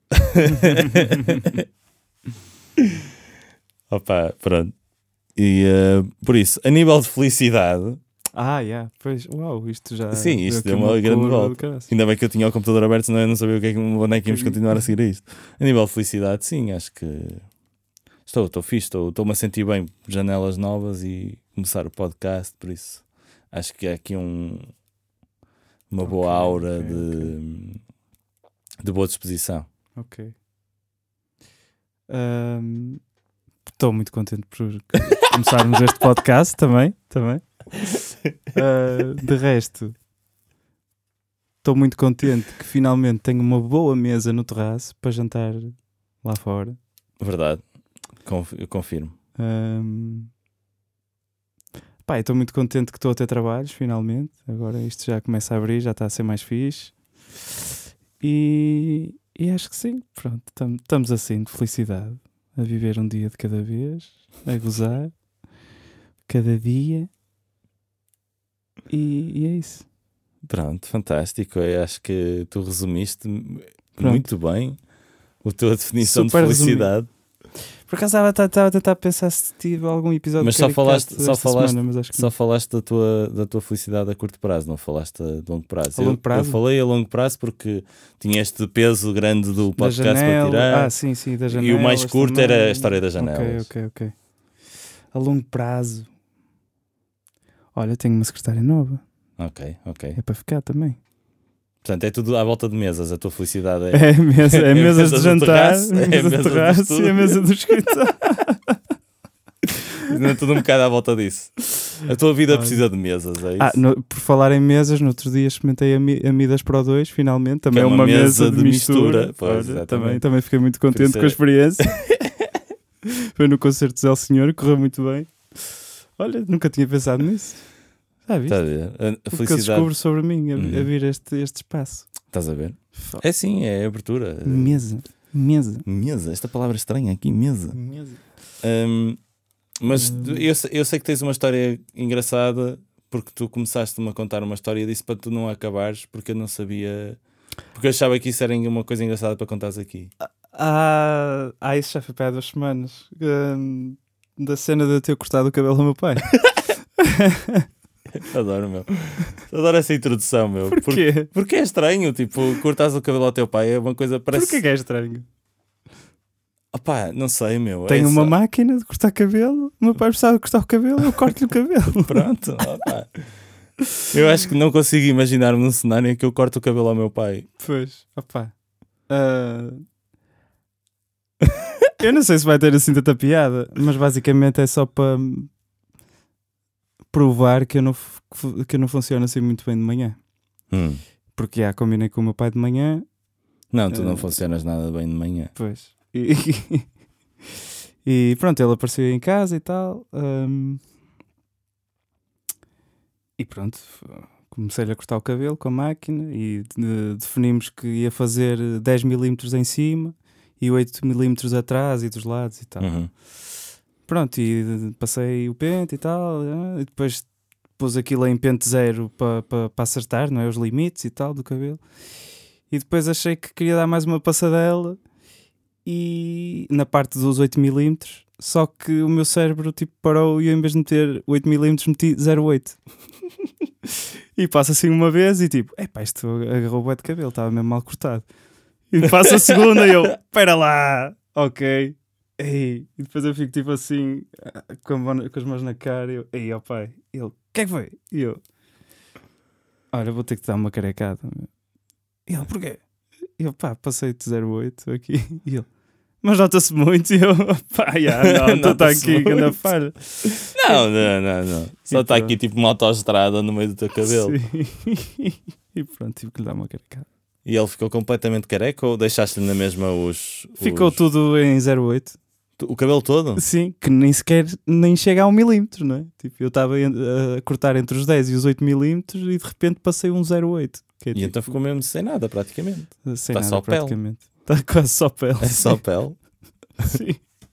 Opa, pronto. E uh, por isso, a nível de felicidade, Ah, yeah. Pois, uau, isto já. sim, isto aqui deu uma grande curva volta. do caraças. Ainda bem que eu tinha o computador aberto, senão eu não sabia o que é que, onde é que íamos continuar a seguir a isto. A nível de felicidade, sim, acho que estou, estou fixe, estou, estou-me a sentir bem, janelas novas e começar o podcast, por isso acho que é aqui um, uma boa Ok, aura ok, de, de boa disposição. Ok. Ahm, Estou muito contente por começarmos este podcast também. também. Uh, de resto, estou muito contente que finalmente tenho uma boa mesa no terraço para jantar lá fora. Verdade, Conf- eu confirmo. Um, pá, estou muito contente que estou a ter trabalhos finalmente. Agora isto já começa a abrir, já está a ser mais fixe. E, e acho que sim, pronto, estamos assim de felicidade, a viver um dia de cada vez, a gozar cada dia. E, e é isso. Pronto, fantástico. Eu acho que tu resumiste Pronto. muito bem a tua definição Super de felicidade. resumido. Por acaso estava a tentar pensar se tive algum episódio Mas de só falaste, só falaste, semana, mas acho que só falaste da, tua, da tua felicidade a curto prazo, não falaste a longo prazo. A longo prazo? Eu, eu falei a longo prazo porque tinha este peso grande do podcast da janela, para tirar. Ah, sim, sim, da e o mais curto também. era a história das janelas. Ok, ok, ok. A longo prazo. Olha, tenho uma secretária nova. Ok, ok. É para ficar também. Portanto, é tudo à volta de mesas. A tua felicidade é, É, mesa, é, é mesas mesa de jantar, terraço, é é mesa de mesa de terraço estudo. e a mesa do escritório. é tudo um bocado à volta disso. A tua vida Olha. precisa de mesas, é isso? Ah, no, por falar em mesas, no outro dia experimentei a, Mi- a Midas Pro dois, finalmente. Também é é uma uma mesa mesa de de mistura. mistura. Pois, Olha, exatamente. também, também fiquei muito contente isso com é- a experiência. Foi no concerto de Zé Senhor, correu muito bem. Olha, nunca tinha pensado nisso. Já viste? Estás a ver? A, a O que eu felicidade. descubro sobre mim a, Uhum. a vir este, este espaço. Estás a ver? É sim, é abertura. Mesa. Mesa. Mesa, esta palavra estranha aqui, mesa. Mesa. Hum, mas Hum. tu- eu, se- eu sei que tens uma história engraçada porque tu começaste-me a contar uma história disso para tu não acabares, porque eu não sabia. Porque eu achava que isso era uma coisa engraçada para contares aqui. Ah, ah, isso já foi para há duas semanas. Hum, da cena de eu ter cortado o cabelo ao meu pai. Adoro, meu. Adoro essa introdução, meu. Porquê? Porque, porque é estranho, tipo, cortares o cabelo ao teu pai é uma coisa. Parece. Porquê que é estranho? Opá, não sei, meu. Tenho é uma só- máquina de cortar cabelo. O meu pai precisava de cortar o cabelo, eu corto-lhe o cabelo. Pronto, opá. Eu acho que não consigo imaginar-me num cenário em que eu corto o cabelo ao meu pai. Pois, opá. Ah, eu não sei se vai ter assim tanta piada, mas basicamente é só para provar que eu não, f- que eu não funciono assim muito bem de manhã. Hum. Porque já combinei com o meu pai de manhã, Não, tu não Eh, funcionas nada bem de manhã. pois. E, e pronto, ele apareceu em casa e tal. hum, e pronto, f- comecei-lhe a cortar o cabelo com a máquina e de- definimos que ia fazer dez milímetros em cima e oito milímetros atrás e dos lados e tal. Uhum. Pronto, e passei o pente e tal, eh, e depois pus aquilo em pente zero para pa, pa acertar, não é? Os limites e tal do cabelo. E depois achei que queria dar mais uma passadela e na parte dos oito milímetros, só que o meu cérebro tipo parou e eu, em vez de meter oito milímetros meti zero vírgula oito. E passa assim uma vez e tipo, epá, isto agarrou o bué de cabelo, estava mesmo mal cortado. E passa a segunda e eu, espera lá, ok. Ei, e depois eu fico tipo assim, com, a mão- com as mãos na cara, e eu, ei, ó pai, e ele, o que é que foi? E eu, olha, vou ter que te dar uma carecada. Meu. E ele, porquê? E eu, pá, passei-te zero vírgula oito aqui. E ele, mas nota-se muito. E eu, pá, já, não, então está Nota-se aqui, grande muito. falha. Não, não, não, não. Só E está pronto. aqui tipo uma autoestrada no meio do teu cabelo. Sim. E pronto, tive que lhe dar uma carecada. E ele ficou completamente careca ou deixaste-lhe na mesma os. Ficou os- tudo em zero vírgula oito. O cabelo todo? Sim, que nem sequer nem chega a um milímetro, não é? Tipo, eu estava a cortar entre os dez e os oito milímetros e de repente passei um zero vírgula oito. Que é E tipo, então ficou mesmo sem nada, praticamente. sem tá nada, só pele. praticamente. Está quase só pele. É só pele. Sim.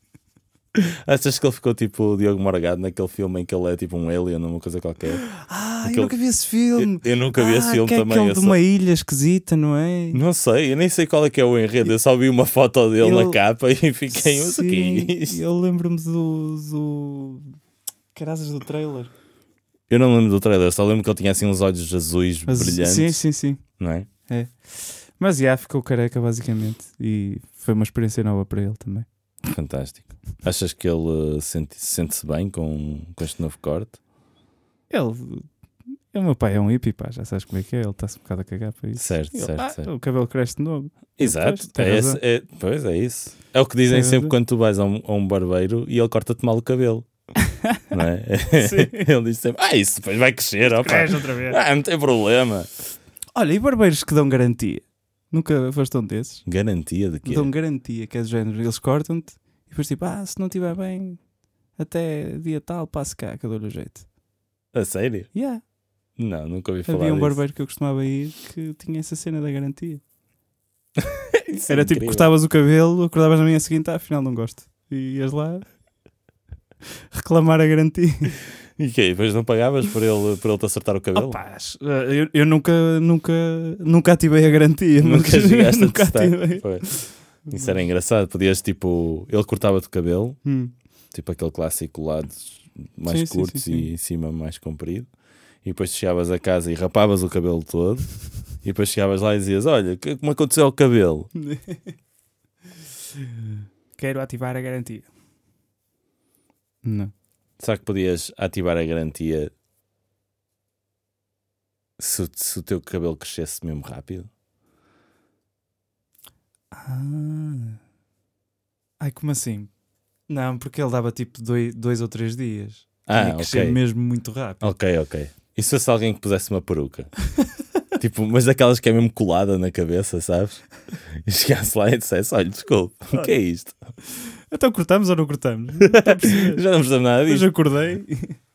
Achas que ele ficou tipo o Diogo Morgado naquele filme em que ele é tipo um alien ou uma coisa qualquer? Ah, Aquele- eu nunca vi esse filme. Eu, eu nunca vi esse Ah, filme que é também. aquele eu de só- uma ilha esquisita, não é? Não sei, eu nem sei qual é que é o enredo. Eu só vi uma foto dele Ele- na capa e fiquei, mas o que Sim, é isto? eu lembro-me do, do... Carazas do trailer. Eu não lembro do trailer, só lembro que ele tinha assim uns olhos azuis Mas- brilhantes, Sim, sim, sim. não é? Mas já ficou careca, basicamente. E foi uma experiência nova para ele também. Fantástico. Achas que ele uh, sente- sente-se bem com, com este novo corte? Ele, O meu pai é um hippie, pá, já sabes como é que é, ele está-se um bocado a cagar para isso. Certo, Ele, certo, ah, certo. o cabelo cresce de novo. Exato, Pois, tem é razão. esse, é, pois é isso. É o que dizem Tem sempre razão. quando tu vais a um, a um barbeiro e ele corta-te mal o cabelo. Não é? Sim. Ele diz sempre, ah, isso depois vai crescer, opa. Cresce outra vez. Ah, não tem problema. Olha, e barbeiros que dão garantia? Nunca foste um desses? Garantia de quê? Dão garantia, que é do género, eles cortam-te e depois tipo, ah, se não estiver bem, até dia tal, passe cá, que eu dou-lhe o jeito. A sério? Yeah. Não, nunca ouvi falar Havia um disso. barbeiro que eu costumava ir que tinha essa cena da garantia. Isso é Era tipo, incrível. cortavas o cabelo, acordavas na manhã seguinte, ah, afinal não gosto. E ias lá reclamar a garantia. E quê? Depois não pagavas por ele, por ele te acertar o cabelo? Opa, eu, eu nunca, nunca, nunca ativei a garantia. Nunca mas chegaste a nunca testar. ativei. Foi. Isso era engraçado. Podias tipo, ele cortava-te o cabelo, Hum. tipo aquele clássico lados mais Sim, sim, curtos sim, sim. e em cima mais comprido. E depois chegavas a casa e rapavas o cabelo todo. E depois chegavas lá e dizias: olha, que- como aconteceu ao cabelo? Quero ativar a garantia. Não. Será que podias ativar a garantia se, o- se o teu cabelo crescesse mesmo rápido? Ah. Ai, como assim? Não, porque ele dava tipo dois, dois ou três dias. Ah, Tinha que crescer ok. mesmo muito rápido. Ok, ok. E se fosse alguém que pusesse uma peruca? Tipo, mas daquelas que é mesmo colada na cabeça, sabes? E chegasse lá e dissesse: olha, desculpe, o que é isto? Então cortamos ou não cortamos? Não estou a perceber. Já não percebo nada Depois disto. acordei.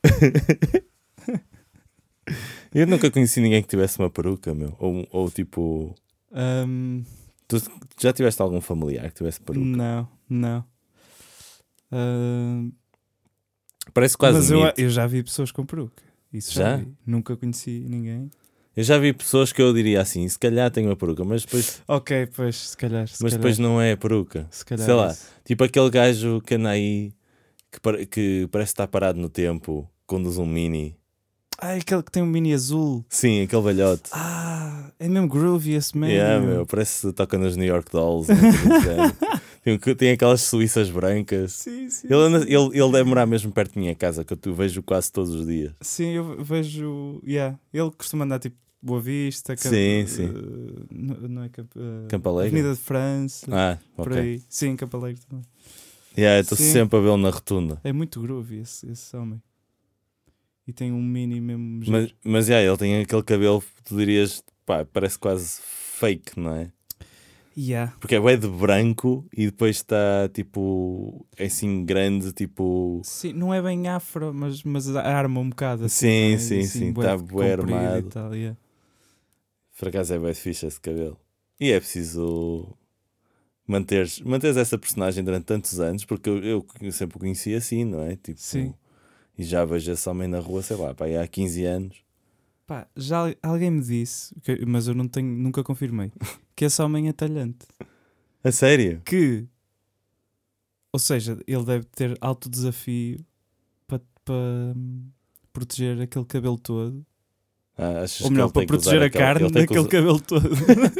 Eu nunca conheci ninguém que tivesse uma peruca, meu. Ou, ou tipo, Ahm, tu já tiveste algum familiar que tivesse peruca? não, não. Ahm, Parece quase mas um eu, mito. eu já vi pessoas com peruca. Isso já? Já? vi. Nunca conheci ninguém. Eu já vi pessoas que eu diria assim: se calhar tem uma peruca, mas depois, Ok, pois, se calhar. Se mas calhar, depois não é peruca. se calhar sei lá. isso. Tipo aquele gajo que anda aí que, pare- que parece estar parado no tempo, conduz um mini. Ah, aquele que tem um mini azul. Sim, aquele velhote. Ah, é mesmo groovy esse man. Yeah, meu, parece que toca nos New York Dolls. né, coisa do género. tem, tem aquelas suíças brancas. Sim, sim. Ele, anda- sim. ele, ele deve morar mesmo perto da minha casa, que eu tu vejo quase todos os dias. Sim, eu vejo. Yeah. Ele costuma andar tipo Boa Vista. Camp- Sim, sim. uh, não, não é Camp, uh, Campo Alegre? Avenida de França. Ah, por ok. aí. Sim, Campo Alegre também. Yeah, eu estou Sim. sempre a vê-lo na rotunda. É muito groovy esse, esse homem. E tem um mini mesmo. Mas, giro. mas yeah, ele tem aquele cabelo, tu dirias, pá, parece quase fake, não é? Yeah. Porque é bué de branco e depois está tipo, é assim grande, tipo. Sim, não é bem afro, mas, mas arma um bocado assim. Sim, não é? sim, Assim, sim, bué tá de bué comprido e armado. tal, yeah. Por acaso é bem fixe esse cabelo. E é preciso manteres, manteres essa personagem durante tantos anos, porque eu, eu sempre o conheci assim, não é? Tipo, Sim. E já vejo esse homem na rua, sei lá, pá, há quinze anos. Pá, já al- alguém me disse, que- mas eu não tenho, nunca confirmei, que esse homem é talhante. A sério? Que, ou seja, ele deve ter alto desafio para hum, proteger aquele cabelo todo. Ah, achas Ou que melhor, ele para tem que usar proteger a aquela- carne ele tem que daquele usar- cabelo todo.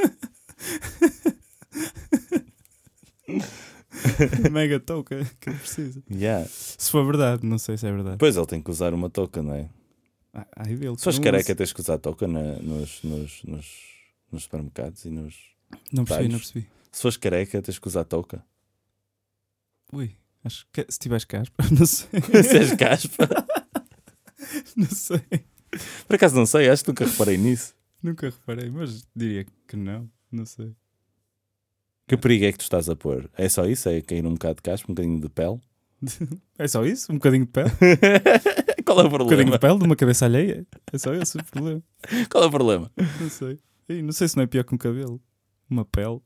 Mega touca que ele precisa. Yeah. Se for verdade, não sei se é verdade. Pois ele tem que usar uma touca, não é? Ah, ai dele, Se fores não careca, uso. tens que usar touca na- nos, nos, nos, nos supermercados e nos. Não percebi, não talhos. percebi. Se fores careca, tens que usar touca. Ui, acho que se tiveres caspa, não sei. Se és caspa. Não sei. Por acaso não sei, acho que nunca reparei nisso. Nunca reparei, mas diria que não. Não sei. Que perigo é que tu estás a pôr? É só isso? É cair um bocado de caspa, um bocadinho de pele? É só isso? Um bocadinho de pele? Qual é o Um bocadinho problema? de pele de uma cabeça alheia? É só esse o problema. Qual é o problema? Não sei. Ih, não sei se não é pior que um cabelo. Uma pele.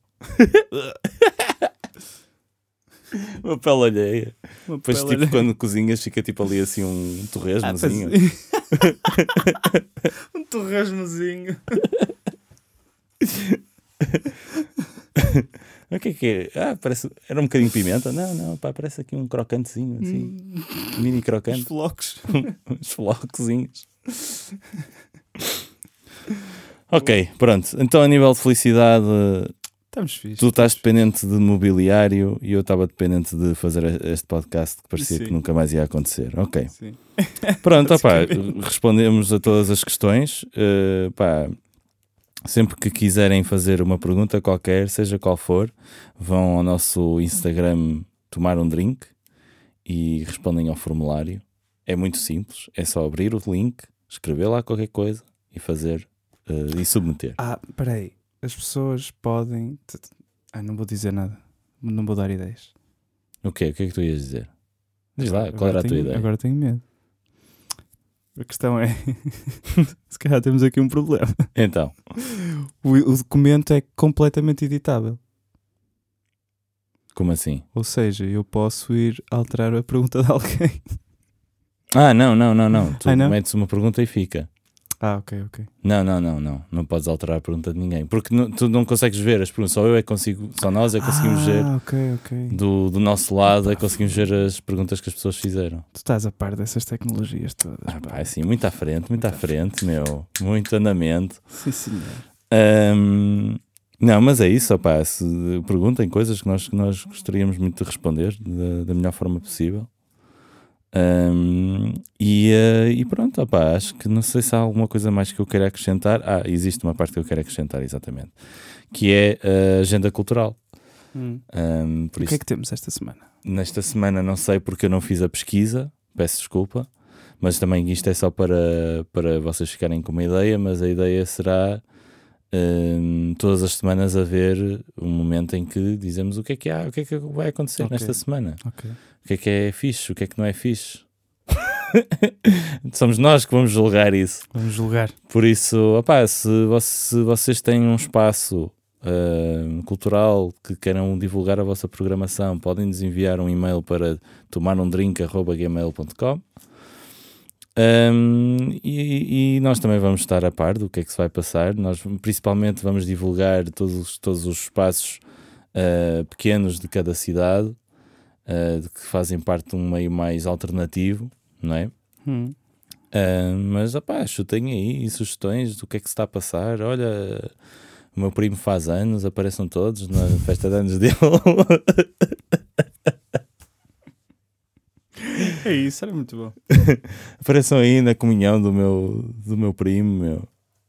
Uma pele alheia. Uma Depois, pele tipo, alheia. quando cozinhas, fica tipo ali assim um Ah, torresmozinho. pois- um torresmozinho. O que é que é? Ah, parece. Era um bocadinho de pimenta? Não, não, pá, parece aqui um crocantezinho, assim. Hum, Mini Os crocante. flocos. Uns flocozinhos. Ok, pronto. Então, a nível de felicidade, Estamos fixe. Tu estás dependente de mobiliário e eu estava dependente de fazer este podcast que parecia Sim. que nunca mais ia acontecer. Ok. Sim. Pronto, opá, Basicamente. respondemos a todas as questões. Uh, pá, sempre que quiserem fazer uma pergunta qualquer, seja qual for, vão ao nosso Instagram tomar um drink e respondem ao formulário. É muito simples, é só abrir o link, escrever lá qualquer coisa e fazer uh, e submeter. Ah, peraí. As pessoas podem... Ah, não vou dizer nada. Não vou dar ideias. O quê? O que é que tu ias dizer? Diz lá, qual Agora era a tua tenho- ideia? Agora tenho medo. A questão é... se calhar temos aqui um problema. Então, O, o documento é completamente editável. como assim? Ou seja, eu posso ir alterar a pergunta de alguém. Ah, não, não, não, não. Tu Ah, não? metes uma pergunta e fica. Ah, ok, ok. Não, não, não, não. Não podes alterar a pergunta de ninguém. Porque não- tu não consegues ver as perguntas. Só eu é que consigo, só nós é que conseguimos ah, ver. ok, ok. Do, do nosso lado é Opa, que conseguimos ver as perguntas que as pessoas fizeram. Tu estás a par dessas tecnologias todas. Ah, pá. pá, assim, muito à frente, muito, Muito à à frente, meu. Muito andamento. Sim, senhor. Ahm, não, mas é isso, opá. Se perguntem coisas que nós, que nós gostaríamos muito de responder da, da melhor forma possível. Ahm, e, eh, e pronto, opá, acho que não sei se há alguma coisa mais que eu queira acrescentar. Ah, existe uma parte que eu quero acrescentar, exatamente, que é a agenda cultural. Hum. Ahm, por O isso, que é que temos esta semana? nesta semana não sei porque eu não fiz a pesquisa, peço desculpa, mas também isto é só para, para vocês ficarem com uma ideia, mas a ideia será hum, todas as semanas haver um momento em que dizemos o que é que há, o que é que vai acontecer Ok. nesta semana, Ok. o que é que é fixe, o que é que não é fixe. Somos nós que vamos julgar isso. Vamos julgar. Por isso, opá, se, vo- se vocês têm um espaço uh, cultural que queiram divulgar a vossa programação, podem nos enviar um e-mail para tomarumdrink arroba gmail ponto com. Um, e, e nós também vamos estar a par do que é que se vai passar. Nós principalmente vamos divulgar todos, os- todos os espaços uh, pequenos de cada cidade, uh, de que fazem parte de um meio mais alternativo, não é? Hum. Ah, mas opá, chutem aí sugestões do que é que se está a passar. Olha, o meu primo faz anos, apareçam todos na festa de anos dele. É isso, era muito bom. Apareçam aí na comunhão do meu, do meu primo, meu.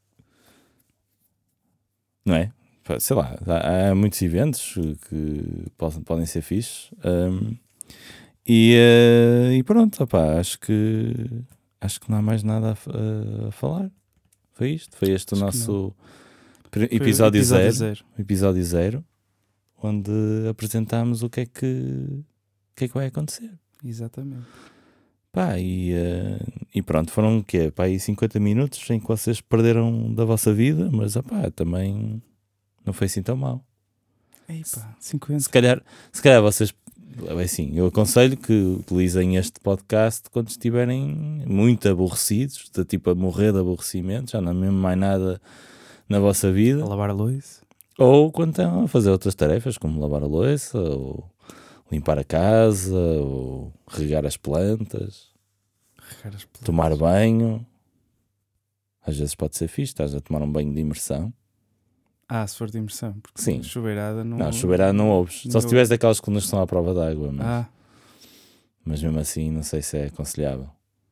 Não é? Pá, sei lá, há, há muitos eventos que podem, podem ser fixes. Ahm, e, ah, e pronto, opá, acho que acho que não há mais nada a, f- a- a falar. Foi isto, foi este o Acho que nosso pr- Foi o episódio, zero, zero. episódio zero, onde apresentámos o que é que, o que é que vai acontecer. Exatamente. Pá, e, eh, e pronto, foram o quê? Pá, aí cinquenta minutos em que vocês perderam da vossa vida, mas opá, também não foi assim tão mal. Epa, Se cinquenta. calhar, se calhar vocês, é assim, eu aconselho que utilizem este podcast quando estiverem muito aborrecidos, de, tipo a morrer de aborrecimento, já não há mesmo mais nada na vossa vida, A lavar a louça. ou quando estão a fazer outras tarefas, como lavar a louça, ou limpar a casa, ou regar as plantas, Regar as plantas. tomar banho. Às vezes pode ser fixe, estás a tomar um banho de imersão. Ah, se for de imersão. Porque Sim. chuveirada não... Não, chuveirada não ouves. Só se não- tiveres daquelas colunas que estão à prova d'água, mas, Ah, mas mesmo assim não sei se é aconselhável.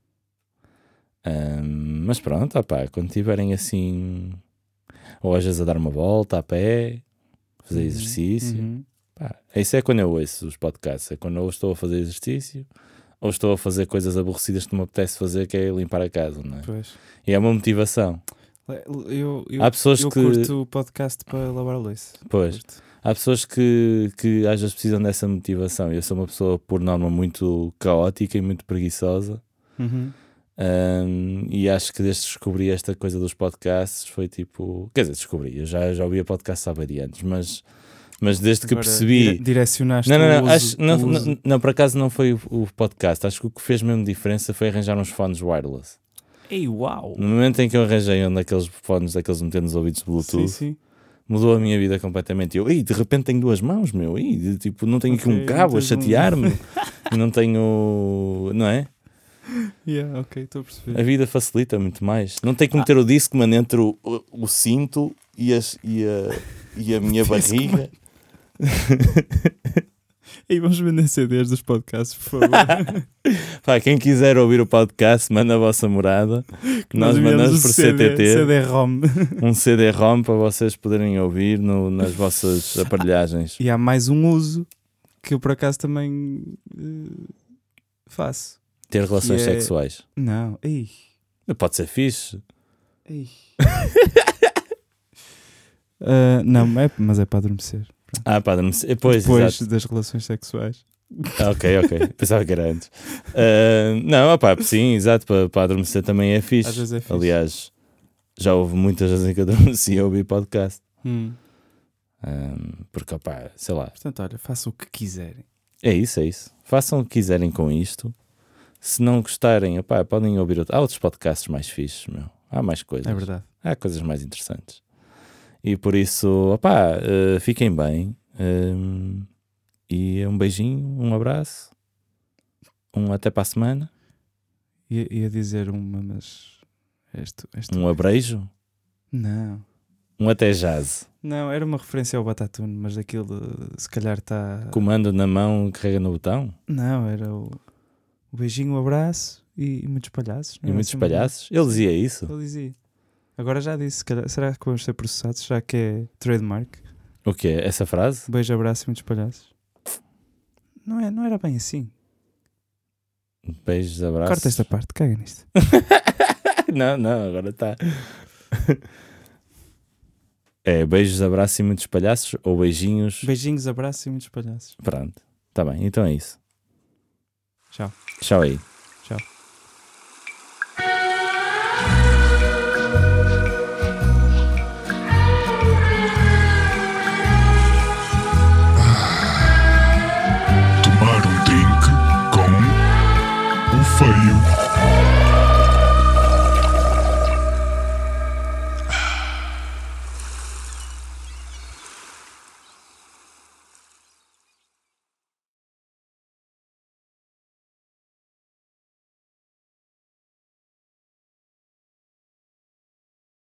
Ahm, mas pronto, opá, quando estiverem assim, ou às vezes a dar uma volta a pé, fazer uhum, exercício. uhum. Pá, isso é quando eu ouço os podcasts, é quando eu estou a fazer exercício ou estou a fazer coisas aborrecidas que me apetece fazer, que é limpar a casa, não é? Pois. E é uma motivação. Eu, eu, Há pessoas eu que- curto o podcast para lavar a louça. Pois. Curto. Há pessoas que, que às vezes precisam dessa motivação. Eu sou uma pessoa, por norma, muito caótica e muito preguiçosa. Uhum. Um, e acho que desde que descobri esta coisa dos podcasts foi tipo... Quer dizer, descobri. Eu já, já ouvia podcasts há variantes, mas, mas desde que Agora, percebi... dire- direcionaste Não, não, não, o uso, acho, não, o uso. não, não, por acaso não foi o, o podcast. Acho que o que fez mesmo diferença foi arranjar uns fones wireless. Ei, uau! No momento em que eu arranjei um daqueles fones, daqueles meter nos ouvidos Bluetooth, Sim, sim. mudou a minha vida completamente. Eu, "Ei, de repente tenho duas mãos, meu. Ei, de- tipo, não tenho aqui Ok, um cabo a não tens um- chatear-me. Não tenho... Não é? Yeah, ok, estou a A perceber. vida facilita muito mais. Não tem que meter o Discman entre o, o, o cinto e, as, e, a, e a minha barriga. E vamos vender C Ds dos podcasts, por favor. Pá, quem quiser ouvir o podcast, manda a vossa morada. Que nós, nós mandamos por C D T. C D-ROM. Um C D-ROM para vocês poderem ouvir no, nas vossas aparelhagens. E há mais um uso que eu por acaso também uh, faço. Ter relações é... sexuais. Não. Ei. Pode ser fixe. Ei. uh, não, é, mas é para adormecer. Ah, para adormecer. Pois, Depois exato. das relações sexuais. Ok, ok. Pensava que era antes. Uh, não, opá, sim, exato. Para, para adormecer também é fixe. Às vezes é fixe. Aliás, já houve muitas vezes em que adormeci a ouvir podcast. Hum. Um, porque, opá, sei lá. Portanto, olha, façam o que quiserem. É isso, é isso. Façam o que quiserem com isto. Se não gostarem, opá, podem ouvir outro. Há outros podcasts mais fixes, meu. Há mais coisas. É verdade. Há coisas mais interessantes. E por isso, opá, uh, fiquem bem. Um, e um beijinho, um abraço. Um até para a semana. Ia, ia dizer uma, mas... Este, este... Um abreijo. Não. Um até jazz. Não, era uma referência ao Batatune, mas aquilo se calhar está... Comando na mão, carrega no botão. Não, era o, o beijinho, o abraço e, e muitos palhaços. E muitos palhaços. Ele dizia isso. Ele dizia. Agora já disse, se calhar, será que vamos ser processados? Já que é trademark? O quê? Essa frase? Beijo, abraço e muitos palhaços. Não, é, não era bem assim. Beijos, abraços. Corta esta parte, caga nisto. Não, não, agora está. É beijos, abraços e muitos palhaços ou beijinhos? Beijinhos, abraços e muitos palhaços. Pronto, está bem, então é isso. Tchau. Tchau aí.